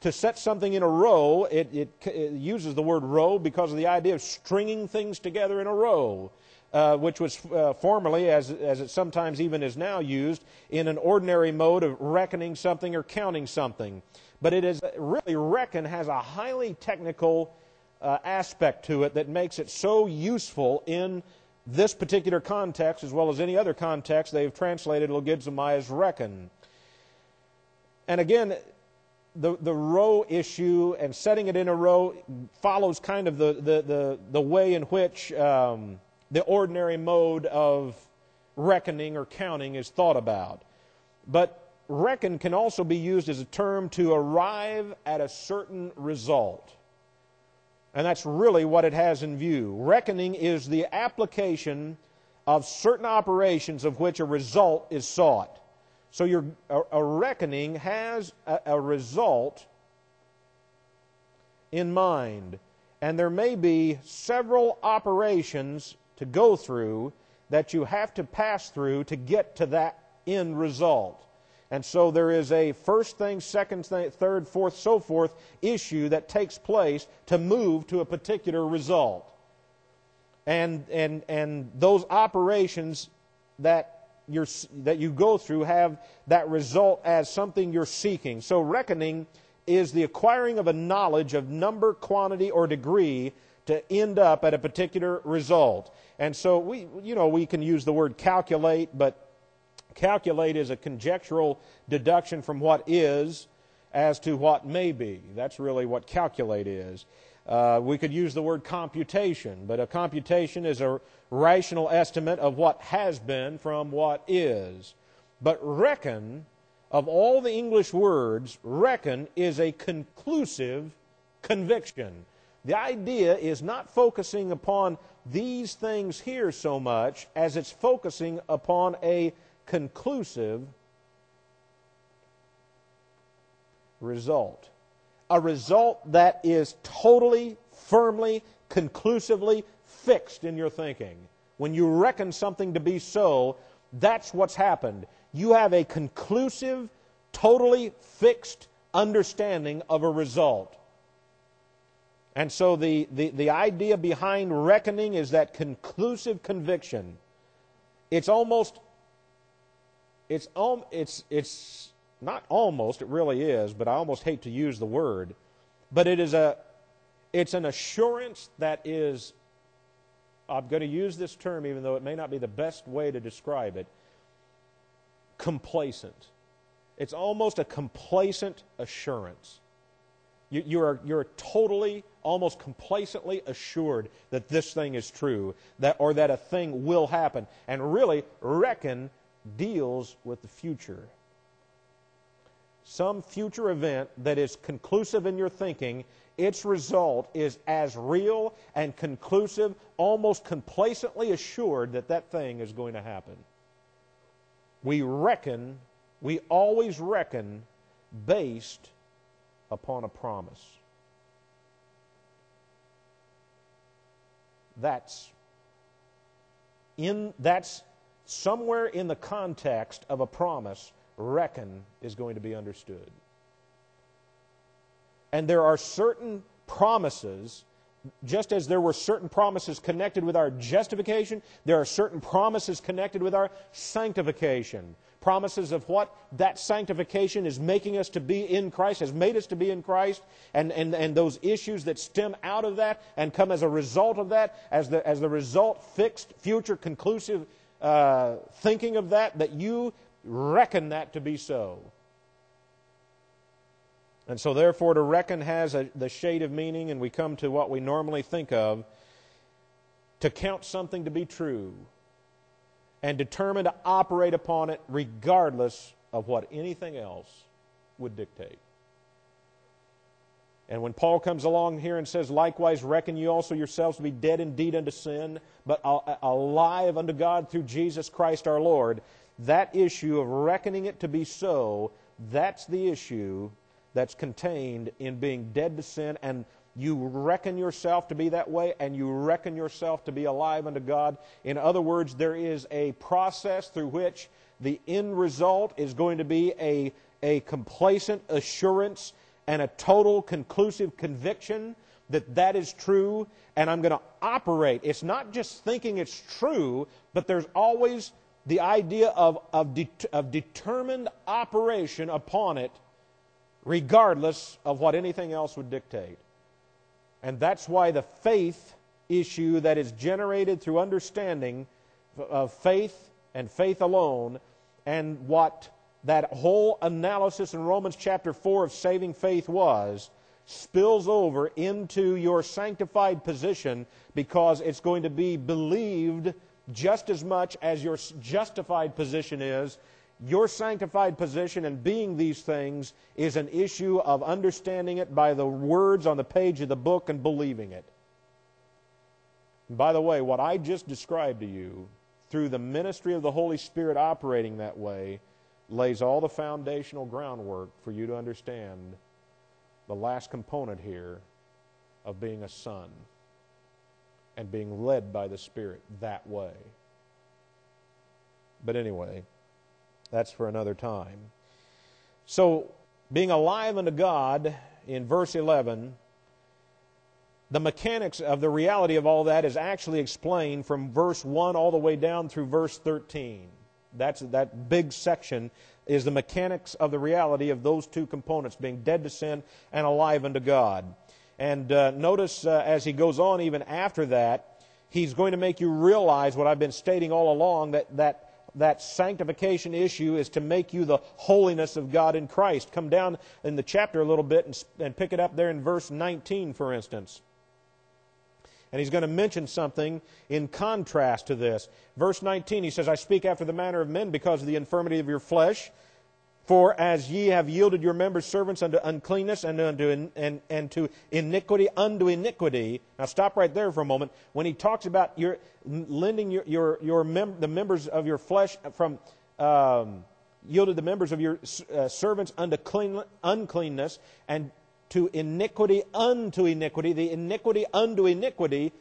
to set something in a row, it uses the word row because of the idea of stringing things together in a row, which was formerly, as it sometimes even is now used, in an ordinary mode of reckoning something or counting something. But it is really, reckon has a highly technical aspect to it that makes it so useful in this particular context, as well as any other context they've translated logizomai as reckon. And again, the row issue and setting it in a row follows kind of the way in which the ordinary mode of reckoning or counting is thought about. But reckon can also be used as a term to arrive at a certain result. And that's really what it has in view. Reckoning is the application of certain operations of which a result is sought. So a reckoning has a result in mind. And there may be several operations to go through that you have to pass through to get to that end result. And so there is a first thing, second thing, third, fourth, so forth issue that takes place to move to a particular result. And those operations that you go through have that result as something you're seeking. So reckoning is the acquiring of a knowledge of number, quantity, or degree to end up at a particular result. And so we can use the word calculate, but calculate is a conjectural deduction from what is as to what may be. That's really what calculate is. We could use the word computation, but a computation is a rational estimate of what has been from what is. But reckon, of all the English words, reckon is a conclusive conviction. The idea is not focusing upon these things here so much as it's focusing upon a conclusive result. A result that is totally, firmly, conclusively fixed in your thinking. When you reckon something to be so, that's what's happened. You have a conclusive, totally fixed understanding of a result. And so the idea behind reckoning is that conclusive conviction. It's not almost, it really is, but I almost hate to use the word. But it's an assurance that is, I'm going to use this term even though it may not be the best way to describe it, complacent. It's almost a complacent assurance. You're totally, almost complacently assured that this thing is true, or that a thing will happen. And really, reckon deals with the future. Some future event that is conclusive in your thinking, its result is as real and conclusive, almost complacently assured that that thing is going to happen. We always reckon based upon a promise. That's somewhere in the context of a promise, reckon is going to be understood. And there are certain promises, just as there were certain promises connected with our justification, there are certain promises connected with our sanctification. Promises of what that sanctification is making us to be in Christ, has made us to be in Christ, and those issues that stem out of that and come as a result of that, as the result, fixed, future, conclusive thinking of that you reckon that to be so. And so therefore to reckon has the shade of meaning, and we come to what we normally think of, to count something to be true and determine to operate upon it regardless of what anything else would dictate. And when Paul comes along here and says, likewise reckon you also yourselves to be dead indeed unto sin, but alive unto God through Jesus Christ our Lord, that issue of reckoning it to be so, that's the issue that's contained in being dead to sin, and you reckon yourself to be that way, and you reckon yourself to be alive unto God. In other words, there is a process through which the end result is going to be a complacent assurance and a total conclusive conviction that that is true, and I'm going to operate. It's not just thinking it's true, but there's always the idea of determined operation upon it, regardless of what anything else would dictate. And that's why the faith issue that is generated through understanding of faith and faith alone, and what that whole analysis in Romans chapter 4 of saving faith was, spills over into your sanctified position, because it's going to be believed just as much as your justified position is. Your sanctified position and being these things is an issue of understanding it by the words on the page of the book and believing it. And by the way, what I just described to you, through the ministry of the Holy Spirit operating that way, lays all the foundational groundwork for you to understand the last component here of being a son and being led by the Spirit that way. But anyway, that's for another time. So, being alive unto God, in verse 11, the mechanics of the reality of all that is actually explained from verse 1 all the way down through verse 13. That big section is the mechanics of the reality of those two components, being dead to sin and alive unto God. And notice as he goes on even after that, he's going to make you realize what I've been stating all along, that sanctification issue is to make you the holiness of God in Christ. Come down in the chapter a little bit and pick it up there in verse 19, for instance. And he's going to mention something in contrast to this. Verse 19, he says, I speak after the manner of men because of the infirmity of your flesh. For as ye have yielded your members servants unto uncleanness and to iniquity unto iniquity. Now stop right there for a moment. When he talks about your lending the members of your flesh from yielded the members of your servants unto uncleanness and to iniquity unto iniquity. The iniquity unto iniquity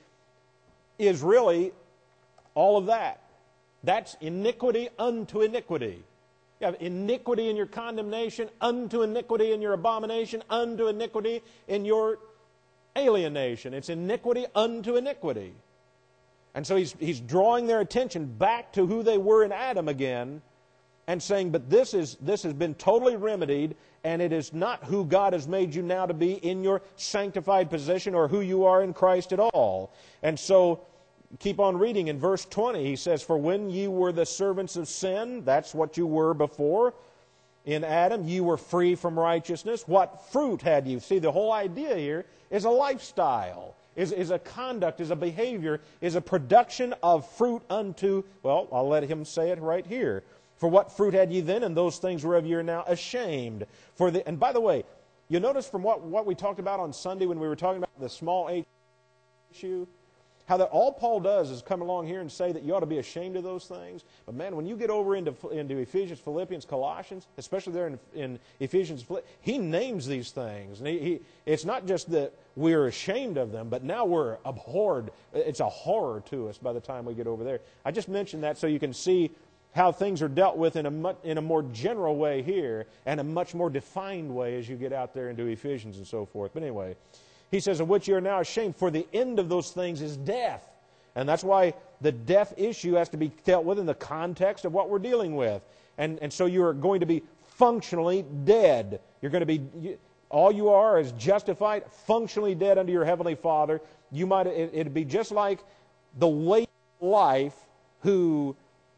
is really all of that. That's iniquity unto iniquity. You have iniquity in your condemnation, unto iniquity in your abomination, unto iniquity in your alienation. It's iniquity unto iniquity. And so he's drawing their attention back to who they were in Adam again, and saying, but this has been totally remedied, and it is not who God has made you now to be in your sanctified position or who you are in Christ at all. And so, keep on reading in verse 20. He says, for when ye were the servants of sin, that's what you were before, in Adam, you were free from righteousness. What fruit had you? See, the whole idea here is a lifestyle, is a conduct, is a behavior, is a production of fruit unto, well, I'll let him say it right here. For what fruit had ye then, and those things whereof ye are now ashamed? And by the way, you notice from what we talked about on Sunday when we were talking about the small h issue, how that all Paul does is come along here and say that you ought to be ashamed of those things. But man, when you get over into Ephesians, Philippians, Colossians, especially there in Ephesians, he names these things. And it's not just that we're ashamed of them, but now we're abhorred. It's a horror to us by the time we get over there. I just mentioned that so you can see how things are dealt with in a more general way here, and a much more defined way as you get out there into Ephesians and so forth. But anyway, he says, of which you are now ashamed, for the end of those things is death. And that's why the death issue has to be dealt with in the context of what we're dealing with. And so you're going to be functionally dead. You're going to be, all you are is justified, functionally dead unto your Heavenly Father. It'd be just like the weight of life who's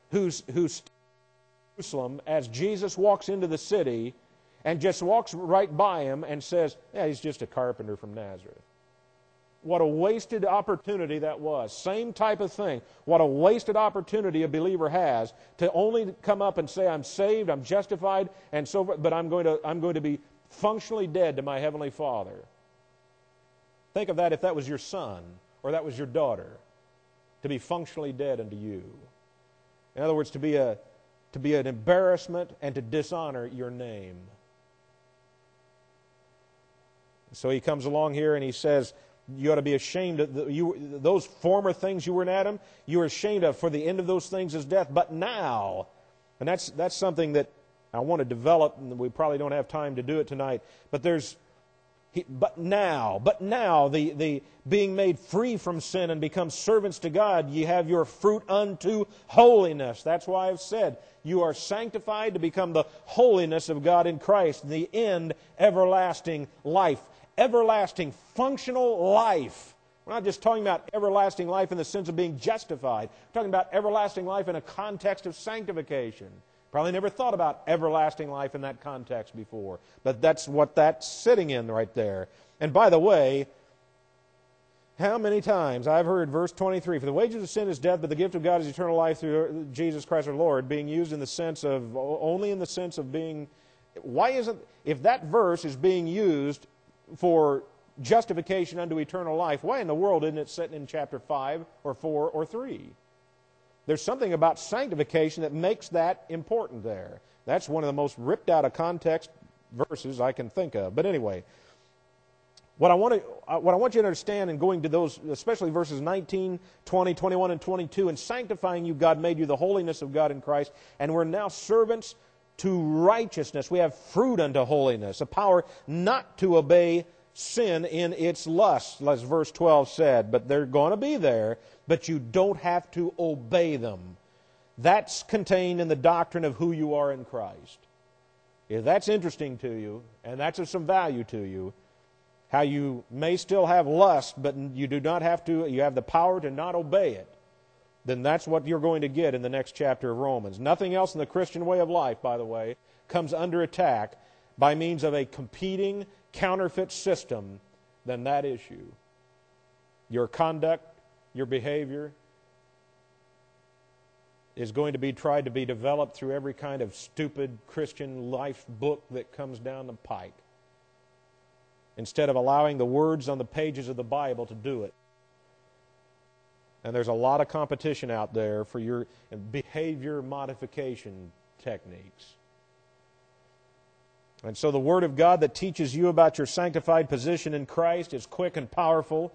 Jerusalem as Jesus walks into the city and just walks right by him and says, yeah, he's just a carpenter from Nazareth. What a wasted opportunity that was. Same type of thing. What a wasted opportunity a believer has to only come up and say, I'm saved, I'm justified, and so forth, but I'm going to be functionally dead to my Heavenly Father. Think of that if that was your son or that was your daughter, to be functionally dead unto you. In other words, to be an embarrassment and to dishonor your name. So he comes along here and he says, you ought to be ashamed of those former things you were in Adam, you were ashamed of, for the end of those things is death. But now, and that's something that I want to develop, and we probably don't have time to do it tonight, but there's But now, the being made free from sin and become servants to God, ye have your fruit unto holiness. That's why I've said, you are sanctified to become the holiness of God in Christ. The end, everlasting life. Everlasting, functional life. We're not just talking about everlasting life in the sense of being justified. We're talking about everlasting life in a context of sanctification. Probably never thought about everlasting life in that context before. But that's what that's sitting in right there. And by the way, how many times I've heard verse 23, for the wages of sin is death, but the gift of God is eternal life through Jesus Christ our Lord, being used in the sense of, only in the sense of being, why isn't, if that verse is being used for justification unto eternal life, why in the world isn't it sitting in chapter 5 or 4 or 3? There's something about sanctification that makes that important there. That's one of the most ripped out of context verses I can think of. But anyway, what I want you to understand in going to those, especially verses 19, 20, 21, and 22, in sanctifying you, God made you the holiness of God in Christ, and we're now servants to righteousness. We have fruit unto holiness, a power not to obey sin in its lust, as verse 12 said. But they're going to be there, but you don't have to obey them. That's contained in the doctrine of who you are in Christ. If that's interesting to you, and that's of some value to you, how you may still have lust, but you do not have to, you have the power to not obey it, then that's what you're going to get in the next chapter of Romans. Nothing else in the Christian way of life, by the way, comes under attack by means of a competing, counterfeit system than that issue. Your conduct, your behavior is going to be tried to be developed through every kind of stupid Christian life book that comes down the pike, instead of allowing the words on the pages of the Bible to do it. And there's a lot of competition out there for your behavior modification techniques. And so the Word of God that teaches you about your sanctified position in Christ is quick and powerful.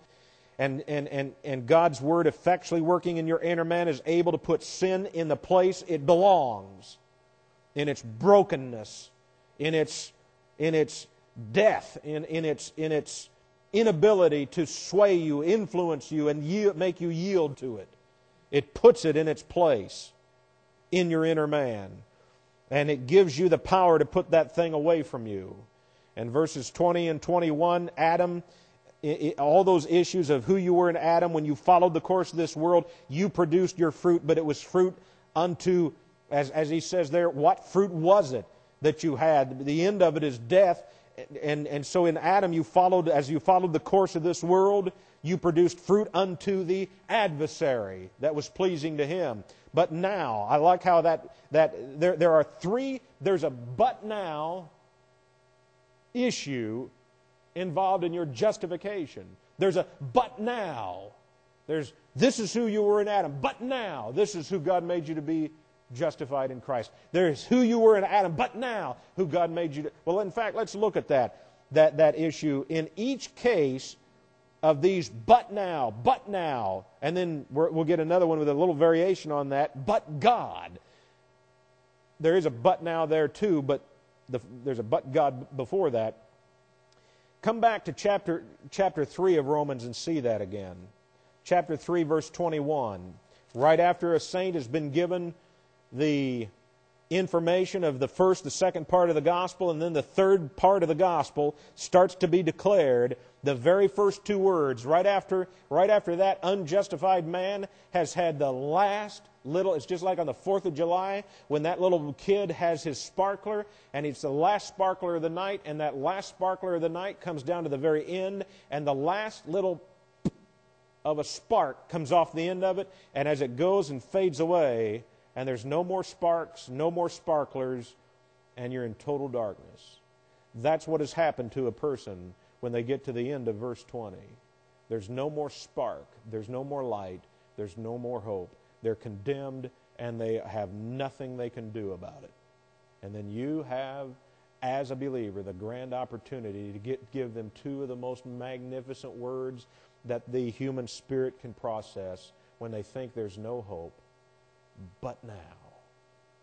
And God's Word effectually working in your inner man is able to put sin in the place it belongs, in its brokenness, in its death, in its inability to sway you, influence you, and make you yield to it. It puts it in its place in your inner man. And it gives you the power to put that thing away from you. And verses 20 and 21, Adam, all those issues of who you were in Adam, when you followed the course of this world, you produced your fruit, but it was fruit unto, as he says there, what fruit was it that you had? The end of it is death. And so in Adam, as you followed the course of this world, you produced fruit unto the adversary that was pleasing to him. But now, I like how there are three, there's a but now issue involved in your justification. There's a but now. This is who you were in Adam, but now this is who God made you to be, justified in Christ. There's who you were in Adam, but now who God made you to. Well, in fact, let's look at that issue. In each case of these but now, and then we'll get another one with a little variation on that, but God. There is a but now there too, but there's a but God before that. Come back to chapter 3 of Romans and see that again. Chapter 3, verse 21. Right after a saint has been given the information of the first, the second part of the gospel, and then the third part of the gospel starts to be declared. The very first two words, right after that unjustified man has had the last little, it's just like on the 4th of July when that little kid has his sparkler, and it's the last sparkler of the night, and that last sparkler of the night comes down to the very end, and the last little of a spark comes off the end of it, and as it goes and fades away, and there's no more sparks, no more sparklers, and you're in total darkness. That's what has happened to a person when they get to the end of verse 20. There's no more spark, there's no more light, there's no more hope. They're condemned, and they have nothing they can do about it. And then you have, as a believer, the grand opportunity to give them two of the most magnificent words that the human spirit can process when they think there's no hope. But now.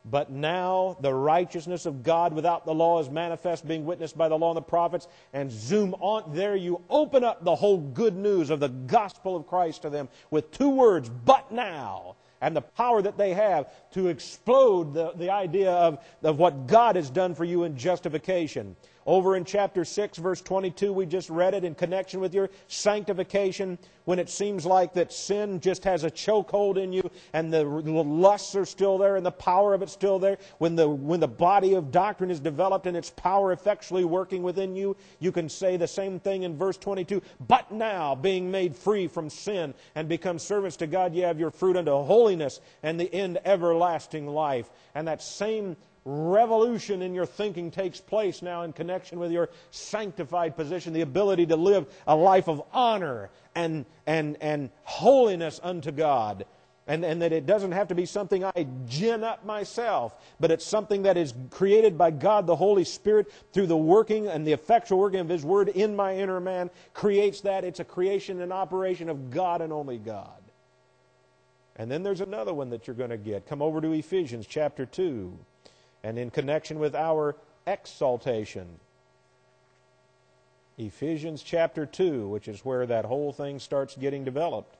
But now the righteousness of God without the law is manifest, being witnessed by the law and the prophets. And zoom on. There you open up the whole good news of the gospel of Christ to them with two words, but now. And the power that they have to explode the idea of what God has done for you in justification. Over in chapter 6, verse 22, we just read it in connection with your sanctification, when it seems like that sin just has a chokehold in you and the lusts are still there and the power of it's still there. When the body of doctrine is developed and its power effectually working within you, you can say the same thing in verse 22. But now, being made free from sin and become servants to God, ye have your fruit unto holiness and the end everlasting life. And that same revolution in your thinking takes place now in connection with your sanctified position, the ability to live a life of honor and holiness unto God. And that it doesn't have to be something I gin up myself, but it's something that is created by God the Holy Spirit through the working and the effectual working of His Word in my inner man creates that. It's a creation and operation of God and only God. And then there's another one that you're going to get. Come over to Ephesians chapter 2. And in connection with our exaltation, Ephesians chapter 2, which is where that whole thing starts getting developed.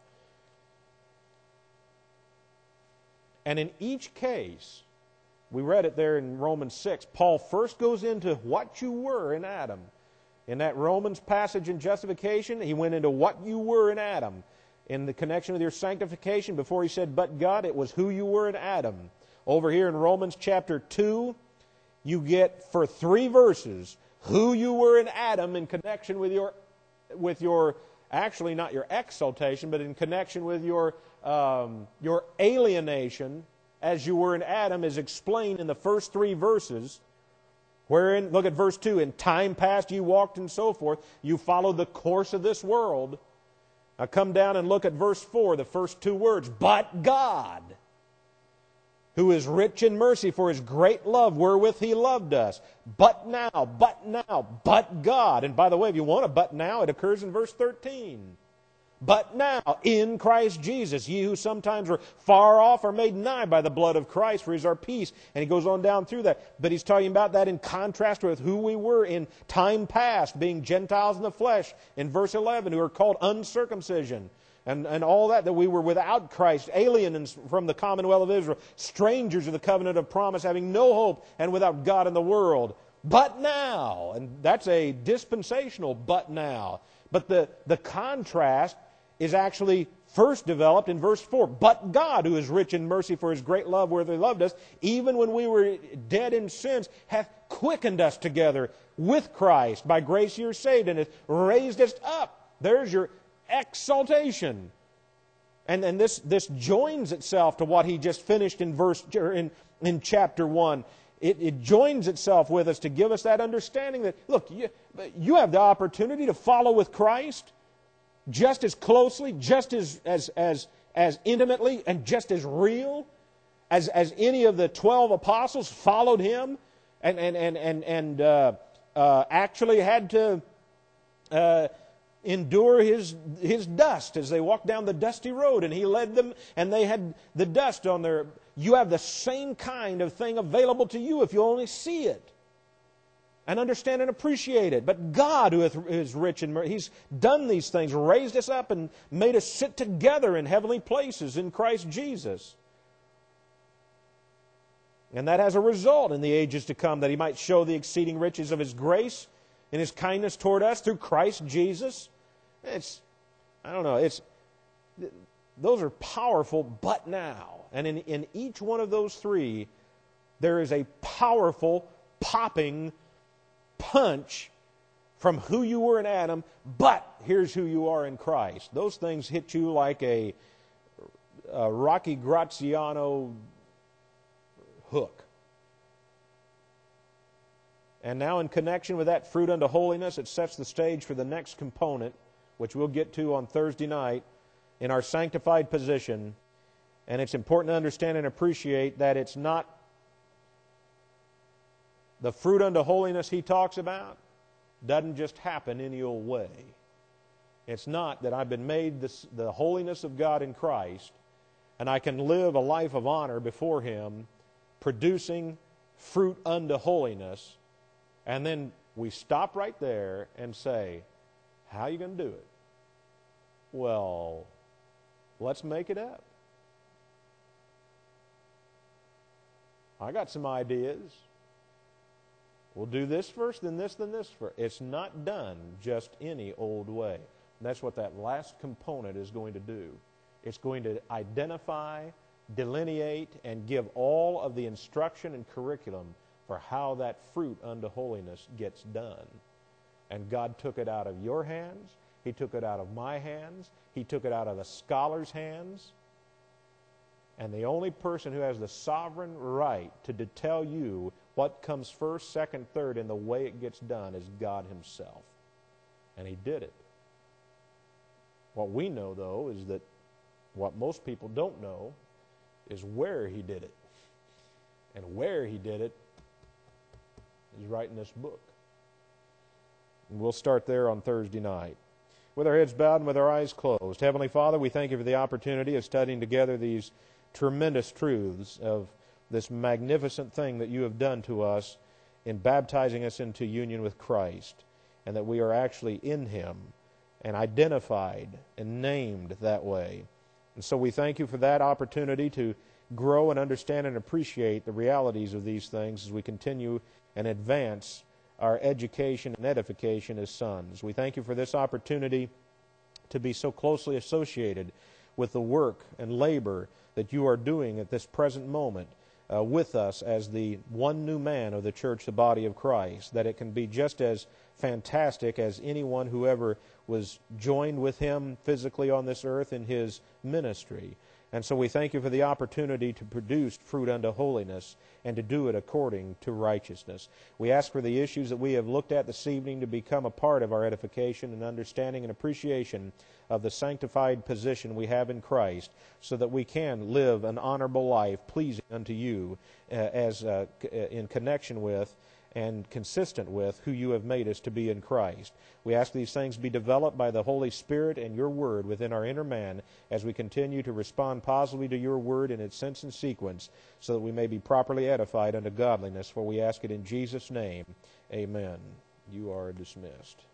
And in each case, we read it there in Romans 6, Paul first goes into what you were in Adam. In that Romans passage in justification, he went into what you were in Adam. In the connection with your sanctification, before he said, but God, it was who you were in Adam. Over here in Romans chapter 2, you get for 3 verses who you were in Adam in connection with your actually not your exaltation, but in connection with your alienation as you were in Adam is explained in the first 3 verses. Wherein, look at verse 2, in time past you walked and so forth, you followed the course of this world. Now come down and look at verse 4, the first 2 words, but God, who is rich in mercy for His great love wherewith He loved us. But now, but God. And by the way, if you want a but now, it occurs in verse 13. But now, in Christ Jesus, ye who sometimes were far off are made nigh by the blood of Christ, for He is our peace. And he goes on down through that. But he's talking about that in contrast with who we were in time past, being Gentiles in the flesh, in verse 11, who are called uncircumcision. And all that we were without Christ, aliens from the commonwealth of Israel, strangers of the covenant of promise, having no hope, and without God in the world. But now, and that's a dispensational but now. But the contrast is actually first developed in verse 4. But God, who is rich in mercy for His great love wherewith He loved us, even when we were dead in sins, hath quickened us together with Christ. By grace you are saved, and hath raised us up. There's your exaltation. And this joins itself to what he just finished in chapter 1. It joins itself with us to give us that understanding that, look, you have the opportunity to follow with Christ just as closely, just as intimately, and just as real as any of the 12 apostles followed Him and actually had to endure his dust as they walked down the dusty road, and He led them, and they had the dust on their... You have the same kind of thing available to you if you only see it and understand and appreciate it. But God, who is rich in mercy, He's done these things, raised us up and made us sit together in heavenly places in Christ Jesus. And that has a result in the ages to come, that He might show the exceeding riches of His grace and His kindness toward us through Christ Jesus. Those are powerful, but now. And in each one of those 3, there is a powerful, popping punch from who you were in Adam, but here's who you are in Christ. Those things hit you like a Rocky Graziano hook. And now in connection with that fruit unto holiness, it sets the stage for the next component, which we'll get to on Thursday night, in our sanctified position. And it's important to understand and appreciate that it's not the fruit unto holiness he talks about doesn't just happen any old way. It's not that I've been made the holiness of God in Christ, and I can live a life of honor before Him producing fruit unto holiness, and then we stop right there and say, how are you going to do it? Well, let's make it up. I got some ideas. We'll do this first, then this first. It's not done just any old way. And that's what that last component is going to do. It's going to identify, delineate, and give all of the instruction and curriculum for how that fruit unto holiness gets done. And God took it out of your hands. He took it out of my hands. He took it out of the scholar's hands. And the only person who has the sovereign right to tell you what comes first, second, third in the way it gets done is God himself. And he did it. What we know, though, is that what most people don't know is where he did it. And where he did it is right in this book. And we'll start there on Thursday night. With our heads bowed and with our eyes closed. Heavenly Father, we thank you for the opportunity of studying together these tremendous truths of this magnificent thing that you have done to us in baptizing us into union with Christ, and that we are actually in him and identified and named that way. And so we thank you for that opportunity to grow and understand and appreciate the realities of these things as we continue and advance our education and edification as sons. We thank you for this opportunity to be so closely associated with the work and labor that you are doing at this present moment with us as the one new man of the church, the body of Christ, that it can be just as fantastic as anyone who ever was joined with him physically on this earth in his ministry. And so we thank you for the opportunity to produce fruit unto holiness and to do it according to righteousness. We ask for the issues that we have looked at this evening to become a part of our edification and understanding and appreciation of the sanctified position we have in Christ, so that we can live an honorable life pleasing unto you in connection with and consistent with who you have made us to be in Christ. We ask these things be developed by the Holy Spirit and your word within our inner man as we continue to respond positively to your word in its sense and sequence, so that we may be properly edified unto godliness. For we ask it in Jesus' name. Amen. You are dismissed.